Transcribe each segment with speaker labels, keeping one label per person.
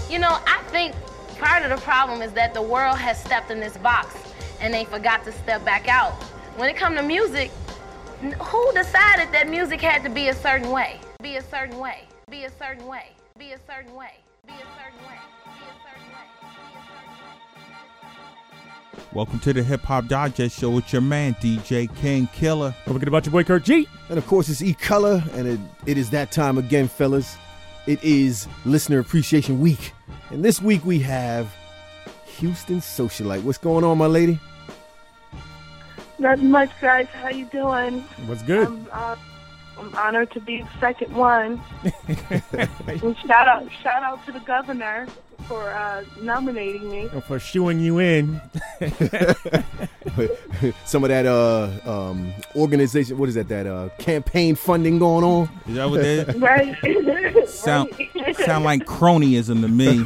Speaker 1: You know, I think part of the problem is that the world has stepped in this box and they forgot to step back out. When it comes to music, who decided that music had to be a certain way? Be a certain way. Be a certain way. Be a certain way. Be a certain way. Be a certain way.
Speaker 2: Welcome to the Hip Hop Digest Show with your man, DJ King Killer.
Speaker 3: Don't forget about your boy, Kurt G.
Speaker 4: And of course, it's E-Color, and it is that time again, fellas. It is Listener Appreciation Week. And this week we have Houston Socialite. What's going on, my lady?
Speaker 5: Not much, guys. How you doing?
Speaker 3: What's good?
Speaker 5: I'm honored to be the second one. And shout out to the governor for nominating me.
Speaker 3: For shooing you in.
Speaker 4: Some of that organization, what is that campaign funding going on?
Speaker 2: Is that what that is?
Speaker 5: Right.
Speaker 2: Sound like cronyism to me.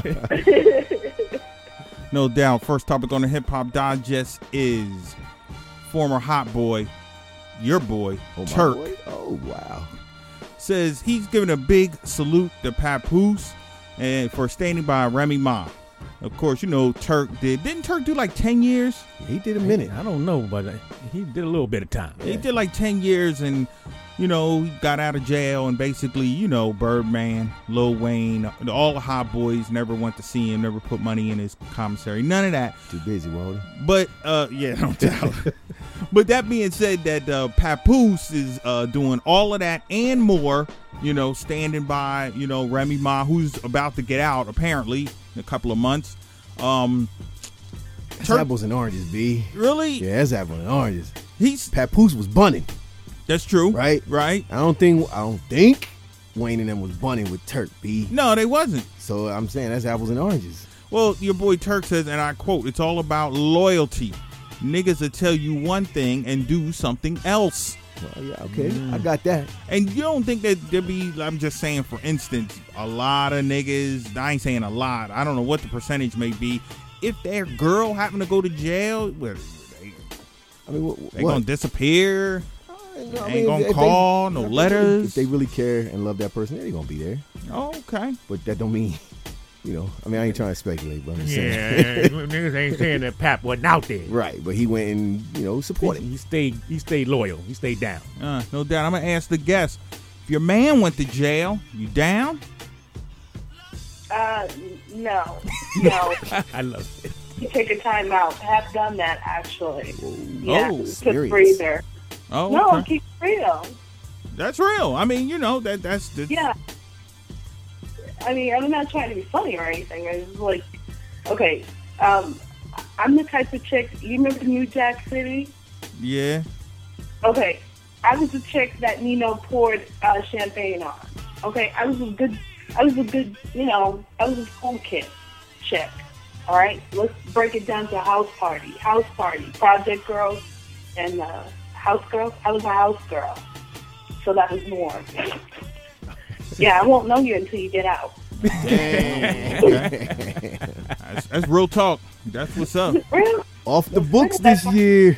Speaker 2: No doubt. First topic on the Hip Hop Digest is former hot boy, your boy, Turk.
Speaker 4: Boy? Oh, wow.
Speaker 2: Says he's giving a big salute to Papoose and for standing by Remy Ma. Of course, you know, didn't Turk do like 10 years?
Speaker 4: Yeah, he did a minute.
Speaker 3: I don't know, but he did a little bit of time.
Speaker 2: He did like 10 years and, you know, he got out of jail and basically, you know, Birdman, Lil Wayne, all the hot boys never went to see him, never put money in his commissary. None of that.
Speaker 4: Too busy, Walter.
Speaker 2: But, yeah, no doubt. But that being said, that Papoose is doing all of that and more, you know, standing by, you know, Remy Ma, who's about to get out, apparently, in a couple of months.
Speaker 4: That's apples and oranges, B.
Speaker 2: Really?
Speaker 4: Yeah, that's apples and oranges.
Speaker 2: Papoose
Speaker 4: was bunning.
Speaker 2: That's true.
Speaker 4: Right?
Speaker 2: Right.
Speaker 4: I don't think Wayne and them was bunning with Turk, B.
Speaker 2: No, they wasn't.
Speaker 4: So I'm saying that's apples and oranges.
Speaker 2: Well, your boy Turk says, and I quote, "It's all about loyalty. Niggas will tell you one thing and do something else."
Speaker 4: Well, yeah, okay. I got that.
Speaker 2: And you don't think that there be, I'm just saying, for instance, a lot of niggas, I ain't saying a lot, I don't know what the percentage may be, if their girl happen to go to jail, they gonna disappear? Ain't gonna call, no letters.
Speaker 4: If they really care and love that person, they gonna be there.
Speaker 2: Oh, okay.
Speaker 4: But that don't mean, you know, I mean, I ain't trying to speculate, but I'm just saying.
Speaker 3: Yeah, niggas ain't saying that Pap wasn't out there.
Speaker 4: Right, but he went and, you know, supported.
Speaker 3: He stayed loyal. He stayed down.
Speaker 2: No doubt. I'm gonna ask the guest, if your man went to jail, you down?
Speaker 5: No.
Speaker 3: I love it.
Speaker 5: You take a time out. I have done that, actually.
Speaker 4: Yeah,
Speaker 5: took breather.
Speaker 2: Oh,
Speaker 5: no,
Speaker 2: okay.
Speaker 5: keep real.
Speaker 2: That's real. I mean, you know, that's
Speaker 5: yeah. I mean, I'm not trying to be funny or anything. It's like, okay, I'm the type of chick. You remember New Jack City?
Speaker 2: Yeah.
Speaker 5: Okay, I was the chick that Nino poured champagne on. Okay, I was a good, you know, I was a school kid chick. All right, let's break it down to house party, project girls, and house girls. I was a house girl, so that was more. Yeah, I won't know you until you get out.
Speaker 2: Dang. Okay. That's real talk. That's what's up.
Speaker 4: Off the books this year.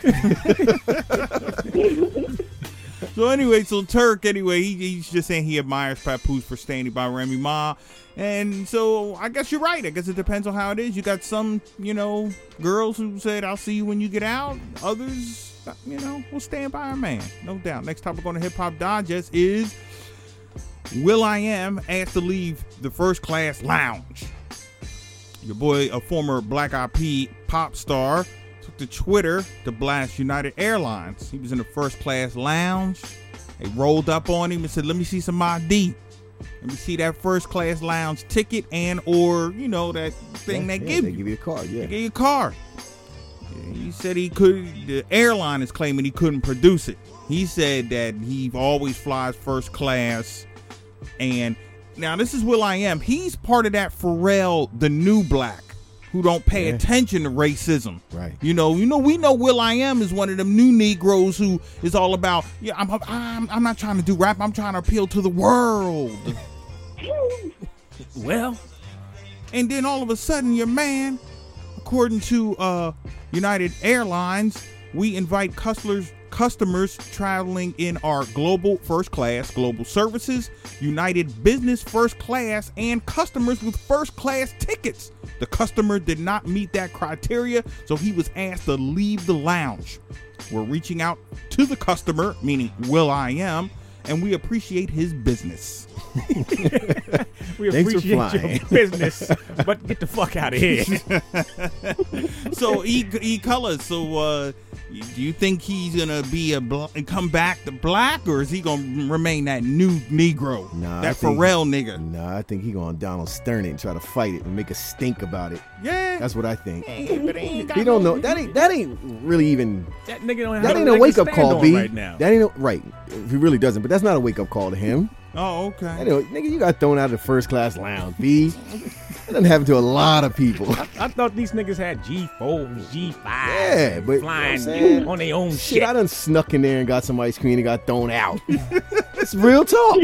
Speaker 2: So anyway, Turk, he's just saying he admires Papoose for standing by Remy Ma. And so I guess you're right. I guess it depends on how it is. You got some, you know, girls who said, I'll see you when you get out. Others, you know, will stand by our man. No doubt. Next topic on the Hip Hop Digest is will.i.am asked to leave the First Class Lounge. Your boy, a former Black Eyed Peas pop star, took to Twitter to blast United Airlines. He was in the First Class Lounge. They rolled up on him and said, let me see some ID. Let me see that First Class Lounge ticket and or, you know, that thing they give you.
Speaker 4: They give you a card, yeah.
Speaker 2: They give you a card. He said the airline is claiming he couldn't produce it. He said that he always flies first class. And now this is will.i.am. He's part of that Pharrell, the new black, who don't pay attention to racism.
Speaker 4: Right.
Speaker 2: We know will.i.am is one of them new Negroes who is all about, I'm not trying to do rap. I'm trying to appeal to the world.
Speaker 3: Well,
Speaker 2: and then all of a sudden your man, according to United Airlines, we invite customers customers traveling in our global first class, global services, United Business first class, and customers with first class tickets. The customer did not meet that criteria, so he was asked to leave the lounge. We're reaching out to the customer, meaning will.i.am, and we appreciate his business.
Speaker 3: We
Speaker 4: Thanks for
Speaker 3: appreciate
Speaker 4: flying.
Speaker 3: your business, but get the fuck out of here.
Speaker 2: So E-Color, so do you think he's gonna be come back to black, or is he gonna remain that new Negro,
Speaker 4: Nah, I
Speaker 2: that
Speaker 4: think-
Speaker 2: Pharrell nigga?
Speaker 4: Nah, I think he gonna Donald Stern it and try to fight it and make a stink about it.
Speaker 2: Yeah,
Speaker 4: That's what I think.
Speaker 3: But ain't got
Speaker 4: He don't
Speaker 3: no-
Speaker 4: know. That ain't really even.
Speaker 3: That nigga don't have
Speaker 4: That
Speaker 3: no
Speaker 4: ain't a
Speaker 3: leg to
Speaker 4: wake up
Speaker 3: stand
Speaker 4: call,
Speaker 3: on
Speaker 4: B.
Speaker 3: right now.
Speaker 4: That ain't a, right. He really doesn't. But that's not a wake up call to him.
Speaker 2: Oh, okay.
Speaker 4: Anyway, nigga, you got thrown out of the first class lounge, B. That doesn't happen to a lot of people.
Speaker 3: I thought these niggas had G4s, G5s,
Speaker 4: Yeah, but
Speaker 3: flying
Speaker 4: you know what I'm saying?
Speaker 3: on their own
Speaker 4: Shit,
Speaker 3: shit.
Speaker 4: I done snuck in there and got some ice cream and got thrown out. It's real talk.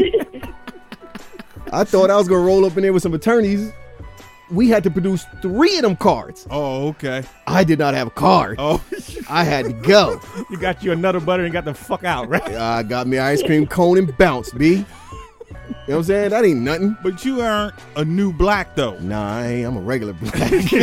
Speaker 4: I thought I was gonna roll up in there with some attorneys. We had to produce 3 of them cards.
Speaker 2: Oh, okay.
Speaker 4: I did not have a card.
Speaker 2: Oh,
Speaker 4: I had to go.
Speaker 3: You got you another butter and got the fuck out, right?
Speaker 4: I got me an ice cream cone and bounced, B. You know what I'm saying? That ain't nothing.
Speaker 2: but you aren't a new black though.
Speaker 4: Nah, I ain't. I'm a regular black.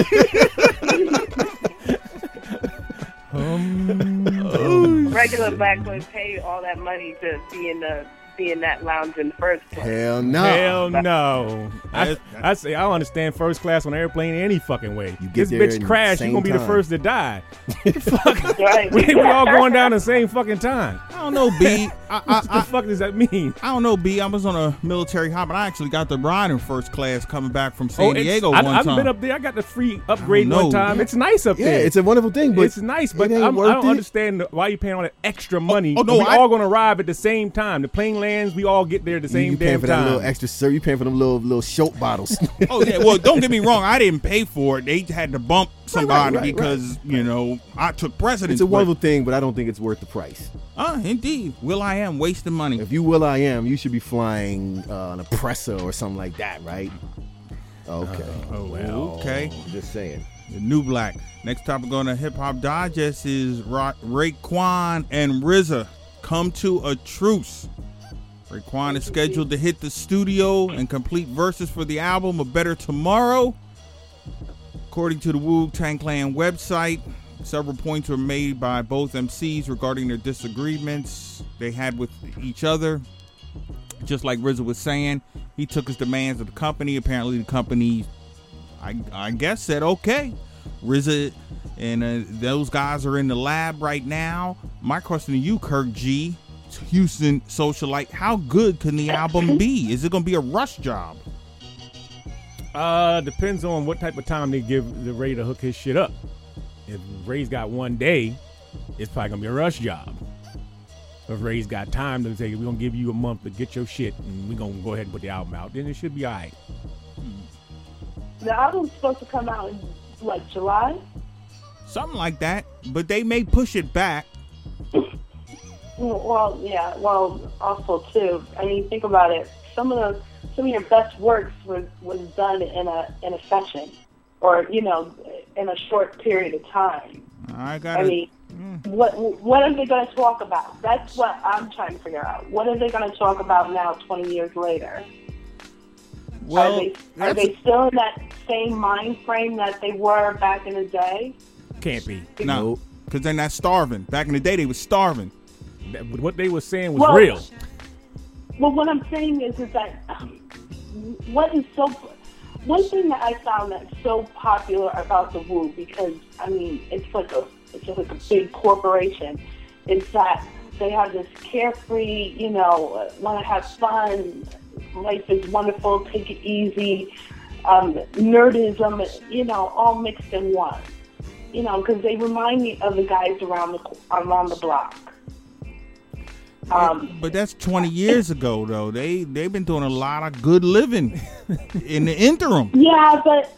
Speaker 5: Regular black would pay all that money to be in that lounge in the first place.
Speaker 4: Hell no.
Speaker 3: Hell no.
Speaker 2: That's-
Speaker 3: I say I don't understand first class on an airplane any fucking way.
Speaker 4: You get
Speaker 3: This
Speaker 4: there
Speaker 3: bitch
Speaker 4: in the
Speaker 3: crashed, you
Speaker 4: same
Speaker 3: gonna be the
Speaker 4: time.
Speaker 3: first to die.
Speaker 5: Right.
Speaker 3: We all going down the same fucking time.
Speaker 2: I don't know, B.
Speaker 3: What the fuck does that mean?
Speaker 2: I don't know, B. I was on a military hop, and I actually got the ride in first class coming back from San Diego one
Speaker 3: I've
Speaker 2: time.
Speaker 3: been up there. I got the free upgrade
Speaker 2: know.
Speaker 3: one time. It's nice up
Speaker 4: Yeah,
Speaker 3: there.
Speaker 4: it's a wonderful thing, but
Speaker 3: It's nice, but
Speaker 4: it ain't
Speaker 3: I
Speaker 4: worth
Speaker 3: don't
Speaker 4: it.
Speaker 3: understand why you paying all that extra money.
Speaker 2: oh, no,
Speaker 3: we
Speaker 2: I-
Speaker 3: all gonna arrive at the same time. The plane lands, we all get there at the same
Speaker 4: you paying
Speaker 3: damn
Speaker 4: for that
Speaker 3: time.
Speaker 4: little extra service. You paying for them little soap bottles.
Speaker 2: Oh yeah, well, don't get me wrong. I didn't pay for it. They had to bump somebody
Speaker 4: right,
Speaker 2: because you know I took precedence.
Speaker 4: It's a
Speaker 2: but-
Speaker 4: wonderful thing, but I don't think it's worth the price.
Speaker 2: Indeed. will.i.am wasting money.
Speaker 4: If you will.i.am, you should be flying an Oppressor or something like that, right? Okay.
Speaker 3: Oh well.
Speaker 2: Okay.
Speaker 4: Just saying.
Speaker 2: The new black. Next topic on the Hip Hop Digest is Raekwon and RZA come to a truce. Raekwon is scheduled to hit the studio and complete verses for the album A Better Tomorrow. According to the Wu-Tang Clan website, several points were made by both MCs regarding their disagreements they had with each other. Just like RZA was saying, he took his demands of the company. Apparently the company, I guess, said, okay. RZA and those guys are in the lab right now. My question to you, Kirk G, Houston socialite, how good can the album be? Is it going to be a rush job?
Speaker 3: Depends on what type of time they give the Ray to hook his shit up. If Ray's got one day, it's probably gonna be a rush job. If Ray's got time to say we're gonna give you a month to get your shit and we're gonna go ahead and put the album out, then it should be alright.
Speaker 5: The album's supposed to come out in what, July?
Speaker 2: Something like that, but they may push it back.
Speaker 5: Well, yeah. Well, also too. I mean, think about it. Some of your best works was done in a session, or in a short period of time.
Speaker 2: I got
Speaker 5: I mean, what are they going to talk about? That's what I'm trying to figure out. What are they going to talk about now, 20 years later?
Speaker 2: well,
Speaker 5: Are they still in that same mind frame that they were back in the day?
Speaker 3: Can't be.
Speaker 2: no, because they're not starving. Back in the day, they was starving.
Speaker 3: What they were saying was
Speaker 5: Well,
Speaker 3: real.
Speaker 5: Well, what I'm saying is that one thing that I found that's so popular about the Wu, because I mean it's like a big corporation, is that they have this carefree, want to have fun, life is wonderful, take it easy, nerdism, all mixed in one. Because they remind me of the guys around the block.
Speaker 2: But that's 20 years ago, though. They've been doing a lot of good living in the interim.
Speaker 5: Yeah, but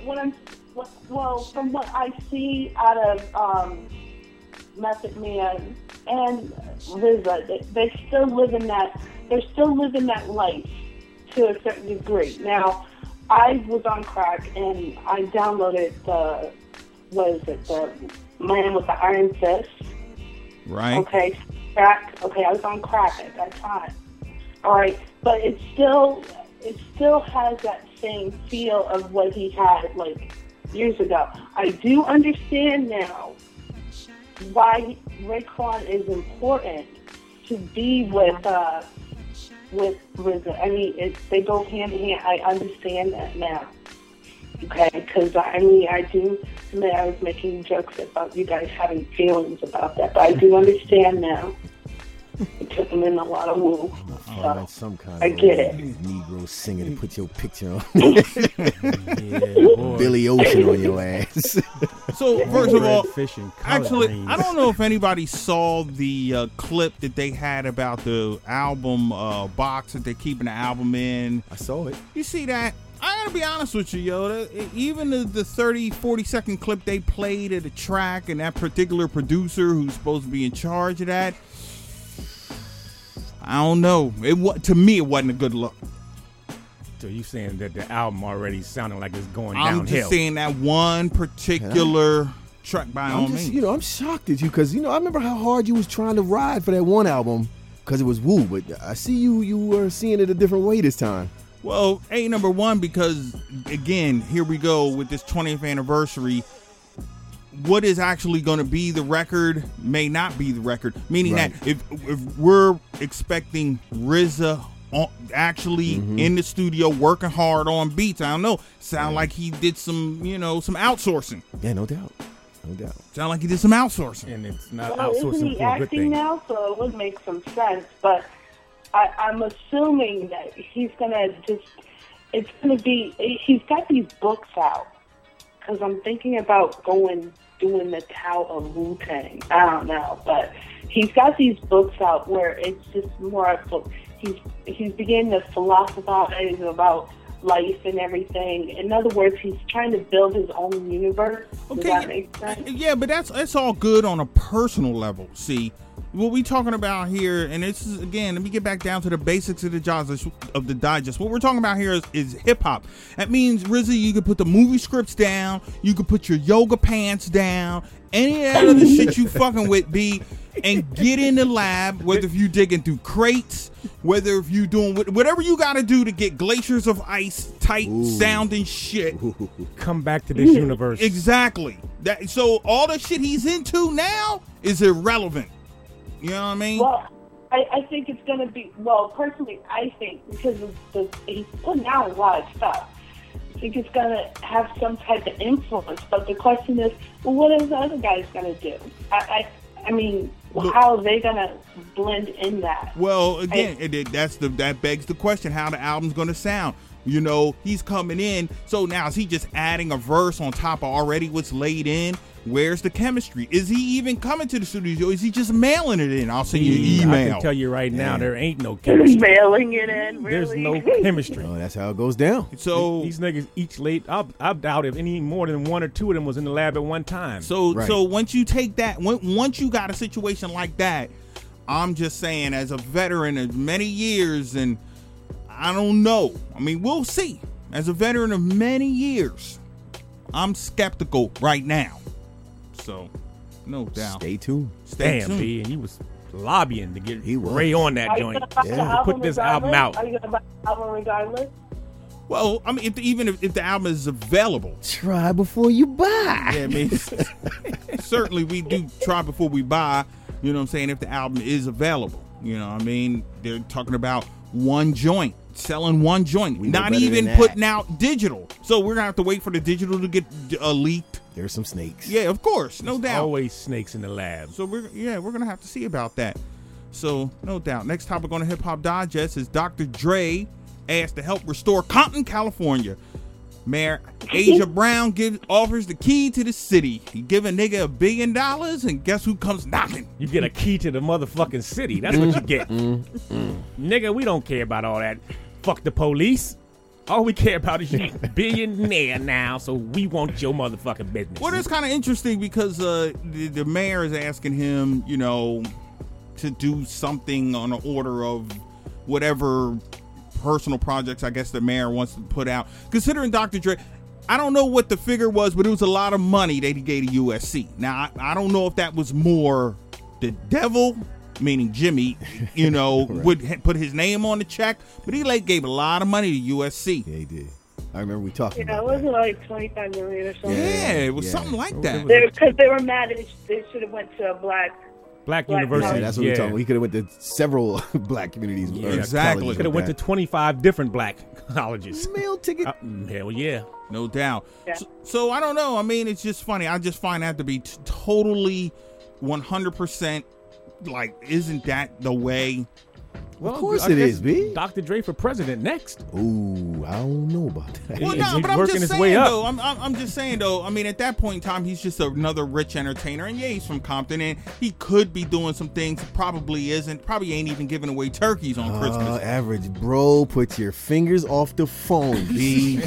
Speaker 5: from what I see out of Method Man and RZA, they're still living that life to a certain degree. Now, I was on crack and I downloaded the Man with the Iron Fist,
Speaker 2: Right.
Speaker 5: Okay, crack. Okay, I was on crack at that time. All right, but it still has that same feel of what he had like years ago. I do understand now why Raekwon is important to be with RZA. I mean, they go hand in hand. I understand that now. Okay, because I do admit I was making jokes about you guys having feelings about that, but I do understand now. It took them in a lot of woo.
Speaker 4: That's some kind
Speaker 5: I
Speaker 4: of
Speaker 5: get it.
Speaker 4: Negro singer to put your picture on.
Speaker 3: Yeah,
Speaker 4: Billy Ocean on your ass.
Speaker 2: So first of all,
Speaker 3: fishing
Speaker 2: actually, I don't know if anybody saw the clip that they had about the album box that they're keeping the album in.
Speaker 4: I saw it.
Speaker 2: You see that? I gotta be honest with you, even the 30, 40-second clip they played of the track and that particular producer who's supposed to be in charge of that, I don't know. To me, it wasn't a good look.
Speaker 3: So you saying that the album already sounding like it's going
Speaker 2: I'm
Speaker 3: downhill?
Speaker 2: just saying that one particular track by all means.
Speaker 4: I'm shocked at you because, I remember how hard you was trying to ride for that one album because it was woo, but I see you were seeing it a different way this time.
Speaker 2: Well, number one, because, again, here we go with this 20th anniversary. What is actually going to be the record may not be the record. Meaning
Speaker 4: Right.
Speaker 2: that if we're expecting RZA actually in the studio working hard on beats, I don't know, sound like he did some outsourcing.
Speaker 4: Yeah, no doubt.
Speaker 2: Sound like he did some outsourcing.
Speaker 3: And it's not
Speaker 5: Well, isn't
Speaker 3: outsourcing
Speaker 5: he
Speaker 3: for a good
Speaker 5: acting
Speaker 3: thing.
Speaker 5: now? So it would make some sense. But I'm assuming that he's gonna it's gonna be. He's got these books out because I'm thinking about doing the Tao of Wu-Tang. I don't know, but he's got these books out where it's just more of he's beginning to philosophize about life and everything. In other words, he's trying to build his own universe. Does that make sense?
Speaker 2: Yeah, but that's all good on a personal level. See, what we talking about here, and this is, again, let me get back down to the basics of the digest. What we're talking about here is hip hop. That means, RZA, you can put the movie scripts down, you can put your yoga pants down, any of that other shit you fucking with, and get in the lab, whether if you digging through crates, whether if you doing whatever you got to do to get glaciers of ice tight sounding shit.
Speaker 3: Come back to this universe.
Speaker 2: Exactly. So all the shit he's into now is irrelevant. You know what I mean?
Speaker 5: Well, I think it's going to be, personally, I think because he's putting out a lot of stuff, I think it's going to have some type of influence. But the question is, what are the other guys going to do? I mean, how are they going to blend in that?
Speaker 2: Well, again, that begs the question, how the album's going to sound. He's coming in, so now is he just adding a verse on top of already what's laid in? Where's the chemistry? Is he even coming to the studio? Is he just mailing it in? I'll send you an email.
Speaker 3: I can tell you right now, there ain't no chemistry.
Speaker 5: Mailing it in, really?
Speaker 3: There's no chemistry.
Speaker 4: Oh, that's how it goes down.
Speaker 2: So
Speaker 3: these niggas each late. I doubt if any more than one or two of them was in the lab at one time.
Speaker 2: So
Speaker 4: Right.
Speaker 2: so once you take that, once you got a situation like that, I'm just saying, as a veteran of many years, and I don't know. I mean, we'll see. As a veteran of many years, I'm skeptical right now. So, no doubt.
Speaker 4: Stay tuned.
Speaker 2: Stay
Speaker 3: Damn,
Speaker 2: tuned.
Speaker 3: B, and you was lobbying to get
Speaker 4: He was.
Speaker 3: Ray on that
Speaker 5: Are you
Speaker 3: joint.
Speaker 5: going to buy the
Speaker 4: Yeah.
Speaker 5: album
Speaker 3: Put this
Speaker 5: regardless?
Speaker 3: album out.
Speaker 5: Are you going to buy the album regardless?
Speaker 2: Well, I mean, if the album is available,
Speaker 4: Try before you buy.
Speaker 2: yeah, I mean, certainly we do try before we buy. You know what I'm saying? If the album is available, you know what I mean? They're talking about one joint, selling one joint,
Speaker 4: We know
Speaker 2: not
Speaker 4: better
Speaker 2: even
Speaker 4: than that.
Speaker 2: putting out digital. So we're gonna have to wait for the digital to get leaked.
Speaker 4: There's some snakes.
Speaker 2: Yeah, of course, no doubt.
Speaker 3: Always snakes in the lab.
Speaker 2: So we're gonna have to see about that. So no doubt. Next topic on the Hip Hop Digest is Dr. Dre asked to help restore Compton, California. Mayor Asia Brown offers the key to the city. He give a nigga $1 billion, and guess who comes knocking?
Speaker 3: You get a key to the motherfucking city. That's what you get. Nigga, we don't care about all that. Fuck the police. All we care about is you billionaire now, so we want your motherfucking business.
Speaker 2: Well, that's kind of interesting because the mayor is asking him, to do something on the order of whatever personal projects I guess the mayor wants to put out. Considering Dr. Dre, I don't know what the figure was, but it was a lot of money that he gave to USC. Now, I don't know if that was more the devil, meaning Jimmy, would put his name on the check, but he gave a lot of money to USC.
Speaker 4: Yeah, he did. I remember we talked
Speaker 5: It
Speaker 4: about
Speaker 5: wasn't like $25 million or something.
Speaker 2: Yeah, it was something like that.
Speaker 5: Because they were mad that they should have went to a black
Speaker 3: university.
Speaker 4: that. That's what we're talking about. He could have went to several black communities.
Speaker 3: Yeah,
Speaker 2: exactly.
Speaker 3: Could have went to 25 different black colleges.
Speaker 4: Meal ticket.
Speaker 3: Hell yeah.
Speaker 2: No doubt.
Speaker 5: Yeah.
Speaker 2: So I don't know. I mean, it's just funny. I just find that to be totally 100% isn't that the way?
Speaker 3: Well,
Speaker 4: of course
Speaker 3: I
Speaker 4: it
Speaker 3: guess
Speaker 4: is, B.
Speaker 3: Dr. Dre for president next.
Speaker 4: Ooh, I don't know about that.
Speaker 2: Well,
Speaker 3: He's
Speaker 2: no, but I'm
Speaker 3: working
Speaker 2: just
Speaker 3: his way
Speaker 2: saying
Speaker 3: up.
Speaker 2: though. I'm just saying though. I mean, at that point in time, he's just another rich entertainer, and yeah, he's from Compton, and he could be doing some things. Probably isn't. Probably ain't even giving away turkeys on Christmas.
Speaker 4: Average bro, put your fingers off the phone, B.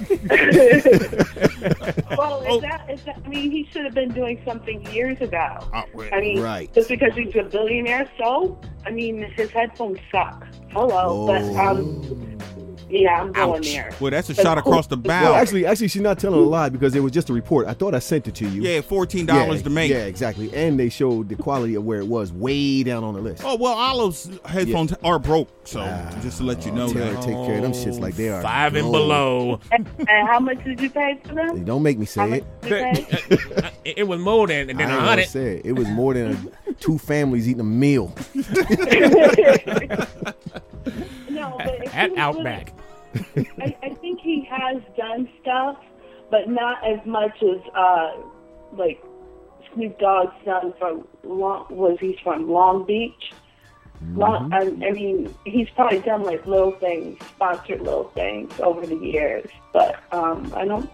Speaker 5: Well, I mean, he should have been doing something years ago. I mean,
Speaker 4: right.
Speaker 5: just because he's a billionaire, so I mean, his headphones suck. Hello, but yeah, I'm going there.
Speaker 2: Well, that's a shot across the bow.
Speaker 4: Well, actually, she's not telling a lie because it was just a report. I thought I sent it to you.
Speaker 2: Yeah, $14 to make.
Speaker 4: Yeah, exactly. And they showed the quality of where it was way down on the list.
Speaker 2: Oh well, Olive's headphones are broke, so just to let you know
Speaker 4: Taylor
Speaker 2: that.
Speaker 4: take care of them shits like they are
Speaker 3: 5 and
Speaker 4: gold.
Speaker 3: below.
Speaker 5: And how much did you pay for them?
Speaker 4: Don't make me
Speaker 5: How
Speaker 4: say
Speaker 5: much
Speaker 4: it.
Speaker 5: did you pay?
Speaker 3: It was more than
Speaker 4: I ain't gonna
Speaker 3: 100.
Speaker 4: say it. It was more than two families eating a meal.
Speaker 5: No, but if
Speaker 3: At
Speaker 5: he was
Speaker 3: Outback.
Speaker 5: I think he has done stuff, but not as much as like Snoop Dogg's done from he's from Long Beach. I mean, he's probably done like little things, sponsored little things over the years, but I don't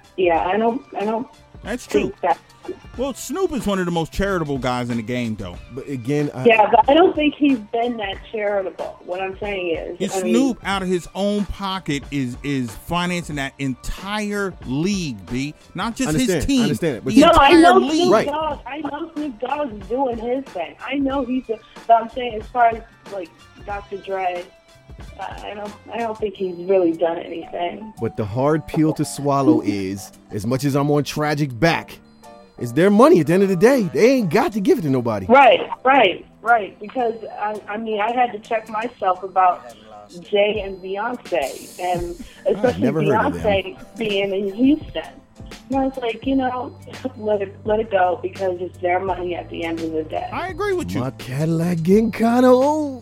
Speaker 2: That's true.
Speaker 5: think that.
Speaker 2: Well, Snoop is one of the most charitable guys in the game, though.
Speaker 4: But again,
Speaker 5: Yeah, but I don't think he's been that charitable. What I'm saying is,
Speaker 2: Snoop out of his own pocket is financing that entire league, B. Not just his team.
Speaker 4: I understand it, but
Speaker 2: the
Speaker 5: No, I
Speaker 2: entire
Speaker 5: know
Speaker 2: league.
Speaker 5: Snoop
Speaker 4: Right.
Speaker 5: Dogg. I know Snoop Dogg is doing his thing. I know but I'm saying as far as like Dr. Dre, I don't think he's really done anything.
Speaker 4: But the hard pill to swallow is, as much as I'm on Tragic back, it's their money at the end of the day. They ain't got to give it to nobody.
Speaker 5: Right. Because I mean, I had to check myself about Jay and Beyonce, and especially
Speaker 4: never heard of
Speaker 5: Beyonce being in Houston. And I was like, let it go because it's their money at the end of the day.
Speaker 2: I agree with you.
Speaker 4: My Cadillac getting kind of old.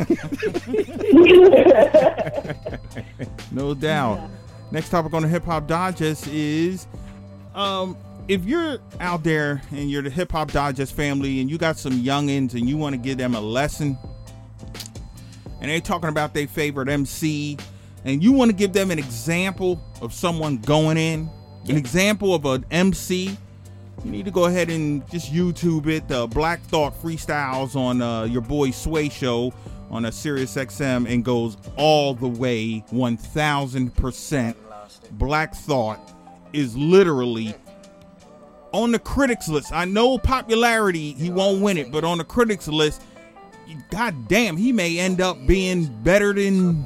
Speaker 2: No doubt. Next topic on the Hip Hop Digest is if you're out there and you're the Hip Hop Digest family and you got some youngins and you want to give them a lesson and they're talking about their favorite MC and you want to give them an example of someone going in, an example of an MC, you need to go ahead and just YouTube it. Black Thought freestyles on your boy Sway show on a Sirius XM and goes all the way 1000%. Black Thought is literally on the critics list. I know popularity, he won't win it, but on the critics list, god damn, he may end up being better than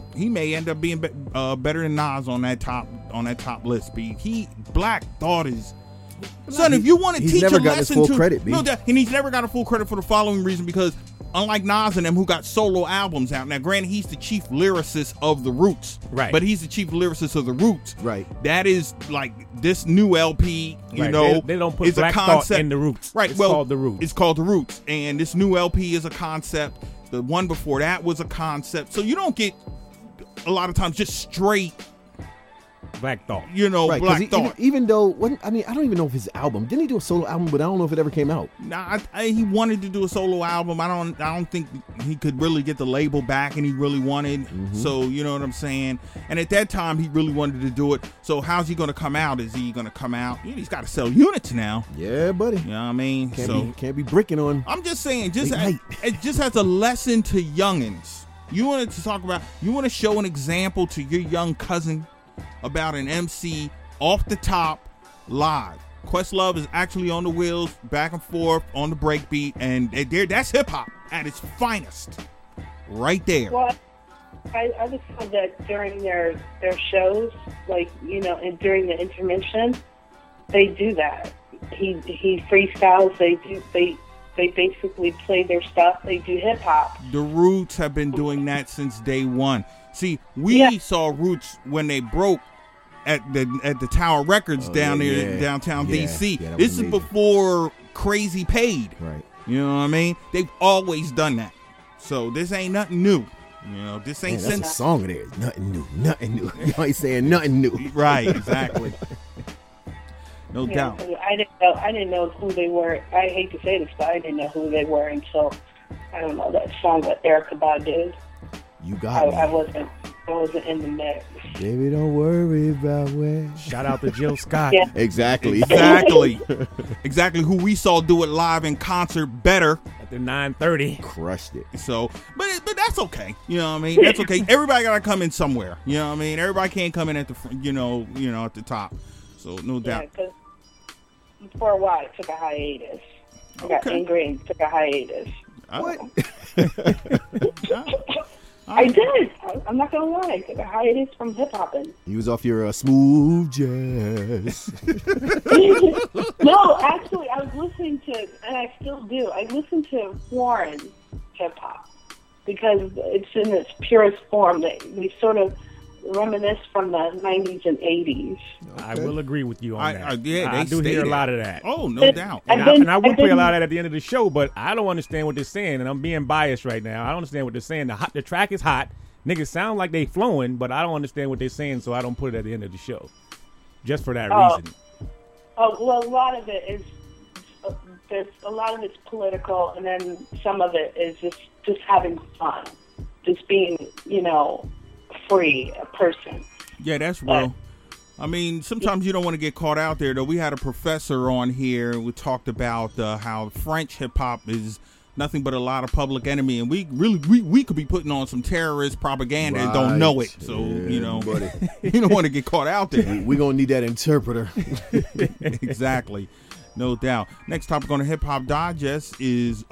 Speaker 2: better than Nas on that top list. Black Thought is son. If you want to
Speaker 4: He's
Speaker 2: teach
Speaker 4: never
Speaker 2: a
Speaker 4: gotten his
Speaker 2: lesson
Speaker 4: full
Speaker 2: to
Speaker 4: credit, B.
Speaker 2: no, and he's never got a full credit for the following reason, because unlike Nas and them who got solo albums out, now granted he's the chief lyricist of the Roots,
Speaker 3: Right.
Speaker 2: But he's the chief lyricist of the Roots,
Speaker 4: Right.
Speaker 2: That is like this new LP, you
Speaker 3: Right.
Speaker 2: know,
Speaker 3: They don't put
Speaker 2: is
Speaker 3: Black
Speaker 2: a
Speaker 3: Thought
Speaker 2: concept
Speaker 3: in the Roots.
Speaker 2: right?
Speaker 3: It's
Speaker 2: well,
Speaker 3: called The Roots.
Speaker 2: It's called the Roots, and this new LP is a concept. The one before that was a concept, so you don't get a lot of times just straight,
Speaker 3: Black Thought.
Speaker 4: Right, 'cause
Speaker 2: Black Thought.
Speaker 4: even though, I don't even know if his album, didn't he do a solo album, but I don't know if it ever came out.
Speaker 2: Nah, he wanted to do a solo album. I don't think he could really get the label back, and he really wanted. So you know what I'm saying. And at that time, he really wanted to do it. So how's he going to come out? Is he going to come out? He's got to sell units now.
Speaker 4: Yeah, buddy.
Speaker 2: You know what I mean?
Speaker 4: Can't be bricking on.
Speaker 2: I'm just saying,
Speaker 4: Ignite.
Speaker 2: it just has a lesson to youngins. You want to talk about, you want to show an example to your young cousin about an MC off the top live. Questlove is actually on the wheels, back and forth on the breakbeat, and that's hip hop at its finest, right there.
Speaker 5: Well, I was told that during their shows, like and during the intermission, they do that. He freestyles. They basically play their stuff. They do hip hop.
Speaker 2: The Roots have been doing that since day one. See, we
Speaker 5: Yeah.
Speaker 2: saw Roots when they broke at the Tower Records down there in downtown DC.
Speaker 4: Yeah, that was
Speaker 2: This is
Speaker 4: amazing.
Speaker 2: before Crazy paid.
Speaker 4: Right.
Speaker 2: You know what I mean? They've always done that. So this ain't nothing new. You know, this ain't
Speaker 4: Man, that's a
Speaker 2: since
Speaker 4: song of theirs. Nothing new. Nothing new. Y'all ain't saying nothing new.
Speaker 2: right, exactly. No
Speaker 5: Yeah,
Speaker 2: doubt.
Speaker 5: 'cause I didn't know who they were. I hate to say this, but I didn't know who they were until I don't know that song that Erykah Badu did.
Speaker 4: You got me.
Speaker 5: I wasn't in the mix.
Speaker 4: Baby, don't worry about where.
Speaker 3: Shout out to Jill Scott.
Speaker 5: Yeah.
Speaker 4: Exactly.
Speaker 2: Exactly. Exactly who we saw do it live in concert better.
Speaker 3: At the 9:30.
Speaker 4: Crushed it.
Speaker 2: So, but that's okay. You know what I mean? That's okay. Everybody got to come in somewhere. You know what I mean? Everybody can't come in at the front, you know, at the top. So, no
Speaker 5: Yeah,
Speaker 2: doubt.
Speaker 5: because for a while it took a hiatus. I got
Speaker 2: Okay.
Speaker 5: angry and took a hiatus.
Speaker 4: What?
Speaker 5: I did. I'm not gonna lie. I took a hiatus from hip hopping.
Speaker 4: You was off your smooth jazz.
Speaker 5: No, actually, I was listening to, and I still do. I listen to foreign hip hop because it's in its purest form. They sort of reminisce from the 90s and 80s.
Speaker 3: I will agree with you on that.
Speaker 2: yeah,
Speaker 3: I
Speaker 2: they
Speaker 3: do
Speaker 2: stay
Speaker 3: hear a
Speaker 2: there.
Speaker 3: lot of that.
Speaker 2: Oh, no doubt.
Speaker 5: I've
Speaker 3: And
Speaker 5: been-
Speaker 3: I will
Speaker 5: I've
Speaker 3: play a
Speaker 5: been-
Speaker 3: lot of that at the end of the show, but I don't understand what they're saying, and I'm being biased right now. I don't understand what they're saying. The track is hot. Niggas sound like they flowing, but I don't understand what they're saying, so I don't put it at the end of the show. Just for that reason.
Speaker 5: Oh, well, a lot of it is, there's a lot of it's political, and then some of it is just having fun, just being, free, a person.
Speaker 2: Yeah, that's real. I mean, sometimes you don't want to get caught out there, though. We had a professor on here. We talked about how French hip hop is nothing but a lot of Public Enemy, and we could be putting on some terrorist propaganda and don't know it. So
Speaker 4: Yeah, buddy.
Speaker 2: you don't want to get caught out there.
Speaker 4: We're going to need that interpreter.
Speaker 2: Exactly, no doubt. Next topic on the Hip Hop Digest is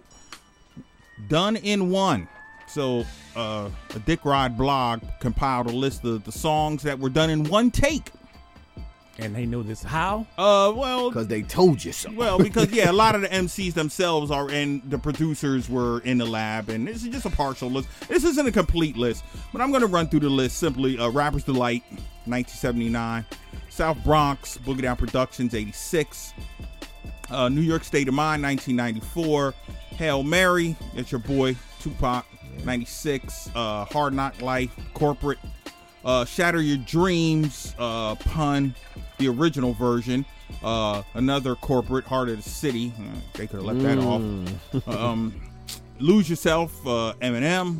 Speaker 2: Done in One. So a Dick Ride blog compiled a list of the songs that were done in one take.
Speaker 3: And they know this how?
Speaker 2: Well,
Speaker 4: Because they told you so.
Speaker 2: Well, because a lot of the MCs themselves are, and the producers were in the lab, and this is just a partial list. This isn't a complete list, but I'm going to run through the list simply. Rapper's Delight, 1979. South Bronx, Boogie Down Productions, 86. New York State of Mind, 1994. Hail Mary, that's your boy Tupac, 96. Hard Knock Life, Corporate. Shatter Your Dreams, Pun, the original version. Another Corporate, Heart of the City. They could have left that off. Lose Yourself, Eminem.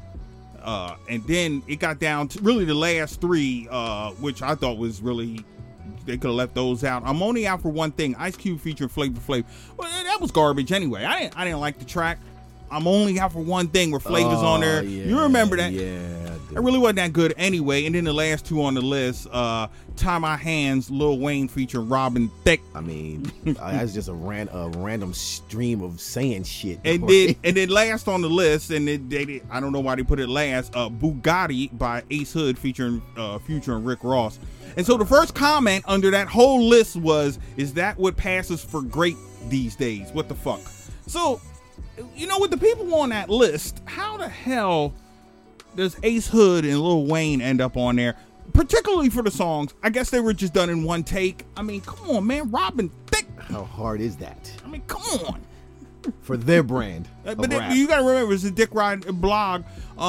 Speaker 2: And then it got down to really the last three, which I thought was really, they could have left those out. I'm Only Out for One Thing, Ice Cube featuring Flavor Flav. Well, that was garbage anyway. I didn't like the track. I'm Only Out for One Thing where Flavor's on there.
Speaker 4: Yeah,
Speaker 2: You remember that?
Speaker 4: Yeah.
Speaker 2: It really wasn't that good anyway. And then the last two on the list, Tie My Hands, Lil Wayne featuring Robin Thicke.
Speaker 4: I mean, that's just a random stream of saying shit.
Speaker 2: And then last on the list, and I don't know why they put it last, Bugatti by Ace Hood featuring Future and Rick Ross. And so the first comment under that whole list was, is that what passes for great these days? What the fuck? So, with the people on that list, how the hell does Ace Hood and Lil Wayne end up on there? Particularly for the songs. I guess they were just done in one take. I mean, come on, man. Robin Thicke.
Speaker 4: How hard is that?
Speaker 2: I mean, come on.
Speaker 4: For their brand.
Speaker 2: But you got to remember, it's a Dick Ride blog.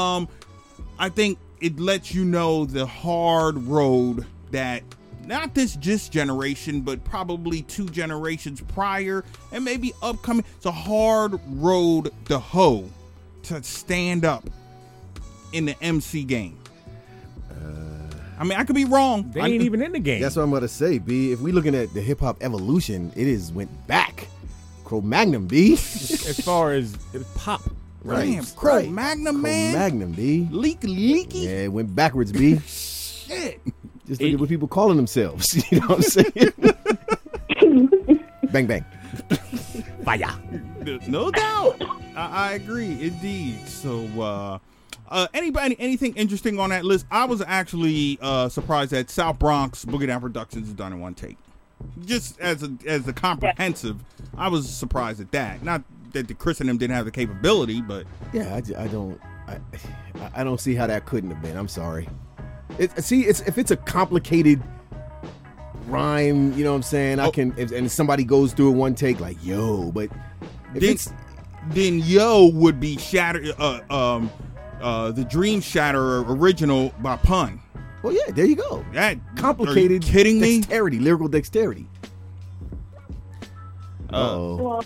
Speaker 2: I think it lets you know the hard road that not this just generation, but probably 2 generations prior and maybe upcoming. It's a hard road to hoe to stand up in the MC game. I mean, I could be wrong.
Speaker 3: They ain't even in the game.
Speaker 4: That's what I'm about to say, B. If we looking at the hip hop evolution, it is went back. Cro-Magnon, B.
Speaker 3: As far as pop.
Speaker 2: Damn, Cro-Magnon, man.
Speaker 4: Cro-Magnon, B.
Speaker 2: Leaky.
Speaker 4: Yeah, it went backwards, B.
Speaker 2: Shit.
Speaker 4: Just look at what people calling themselves. You know what I'm saying? Bang, bang.
Speaker 3: Fire.
Speaker 2: No doubt. I agree, indeed. So, anything interesting on that list? I was actually surprised that South Bronx Boogie Down Productions is done in one take. Just as a comprehensive, I was surprised at that. Not that Chris and them didn't have the capability, but
Speaker 4: yeah, I don't see how that couldn't have been. I'm sorry. If it's a complicated rhyme, you know what I'm saying? And somebody goes through it one take, like yo, but
Speaker 2: then yo would be Shatter, the Dream Shatter original by Pun.
Speaker 4: Well, yeah, there you go.
Speaker 2: That
Speaker 4: complicated.
Speaker 2: Are you kidding
Speaker 4: dexterity, lyrical dexterity.
Speaker 5: Well,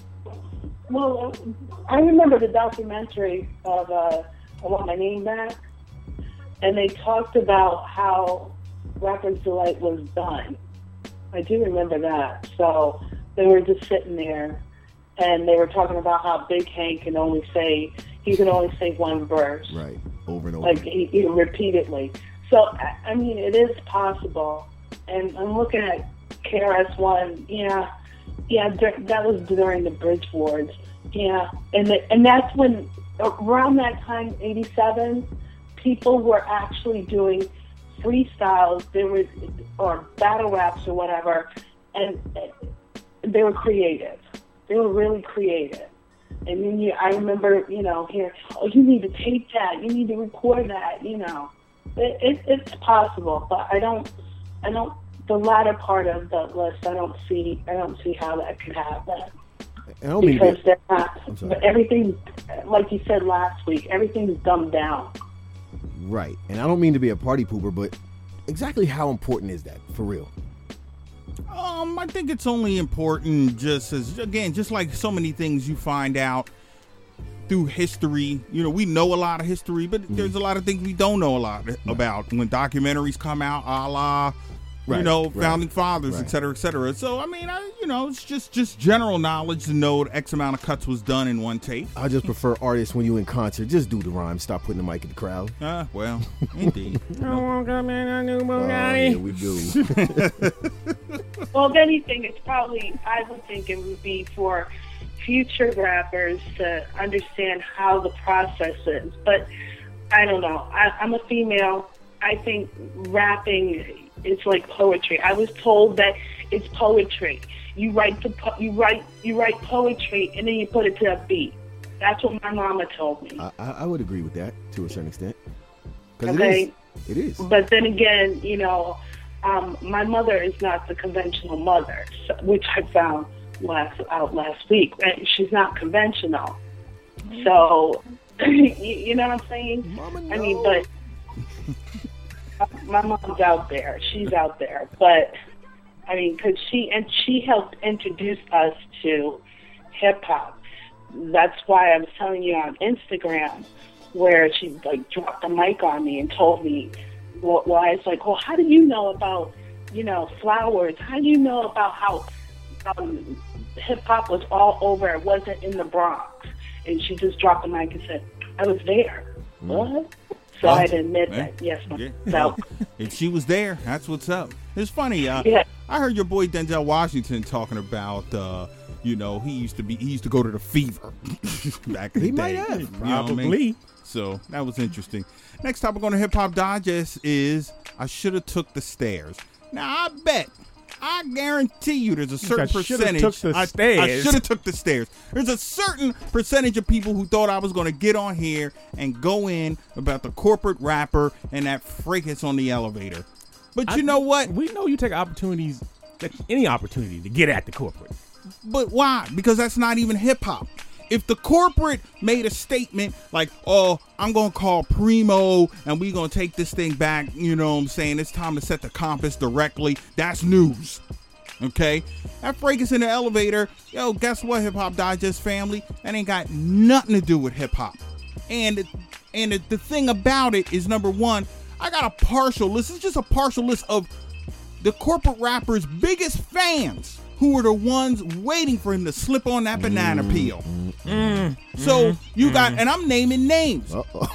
Speaker 5: I remember the documentary of I Want My Name Back, and they talked about how Rapper's Delight was done. I do remember that. So they were just sitting there, and they were talking about how Big Hank can only say one verse,
Speaker 4: right, over and over,
Speaker 5: like he repeatedly. So I mean, it is possible. And I'm looking at KRS-One. Yeah, that was during the Bridge Wars. Yeah, and that's when, around that time, 87, people were actually doing freestyles. Or battle raps or whatever, and they were creative. They were really creative. And then I remember, hearing, oh, you need to tape that, you need to record that, It's possible, but I don't. The latter part of the list, I don't see how that could happen. Because they're not. But everything, like you said last week, everything's dumbed down.
Speaker 4: Right, and I don't mean to be a party pooper, but exactly how important is that for real?
Speaker 2: I think it's only important just like so many things you find out through history. We know a lot of history, but there's a lot of things we don't know a lot about. When documentaries come out, a la, founding fathers, et cetera, et cetera. So, I mean, it's just general knowledge to know that X amount of cuts was done in one take.
Speaker 4: I just prefer artists when you in concert, just do the rhyme, stop putting the mic in the crowd.
Speaker 2: Well, indeed.
Speaker 4: Here we go.
Speaker 5: Well, if anything, I would think it would be for future rappers to understand how the process is. But I don't know. I'm a female. I think rapping is like poetry. I was told that it's poetry. You write poetry and then you put it to a beat. That's what my mama told me.
Speaker 4: I would agree with that to a certain extent.
Speaker 5: Okay.
Speaker 4: It is.
Speaker 5: But then again, my mother is not the conventional mother, which I found last week. She's not conventional. So, you know what I'm saying?
Speaker 4: Mama, no.
Speaker 5: I mean, but my mom's out there. She's out there. But, I mean, because she helped introduce us to hip-hop. That's why I was telling you on Instagram, where she, dropped the mic on me and told me, well, I was like, well, how do you know about, Flowers? How do you know about how hip-hop was all over? It wasn't in the Bronx. And she just dropped the mic and said, I was there. What? So I had to admit that, yes. So,
Speaker 2: if she was there, that's what's up. It's funny. I heard your boy Denzel Washington talking about, he used to go to the Fever back in the day.
Speaker 4: He might have.
Speaker 3: Probably.
Speaker 2: So that was interesting. Next topic on the Hip Hop Digest is I should have took the stairs. Now I guarantee you there's a certain percentage. I should have took the stairs. There's a certain percentage of people who thought I was going to get on here and go in about the corporate rapper and that fracas on the elevator. But you know what?
Speaker 3: We know you take any opportunity to get at the corporate.
Speaker 2: But why? Because that's not even hip hop. If the corporate made a statement like, oh, I'm going to call Primo and we're going to take this thing back, you know what I'm saying? It's time to set the compass directly. That's news. Okay? That fracas in the elevator, guess what, Hip Hop Digest family? That ain't got nothing to do with hip hop. And the thing about it is, number one, I got a partial list. It's just a partial list of the corporate rapper's biggest fans who were the ones waiting for him to slip on that banana peel. So you got, and I'm naming names.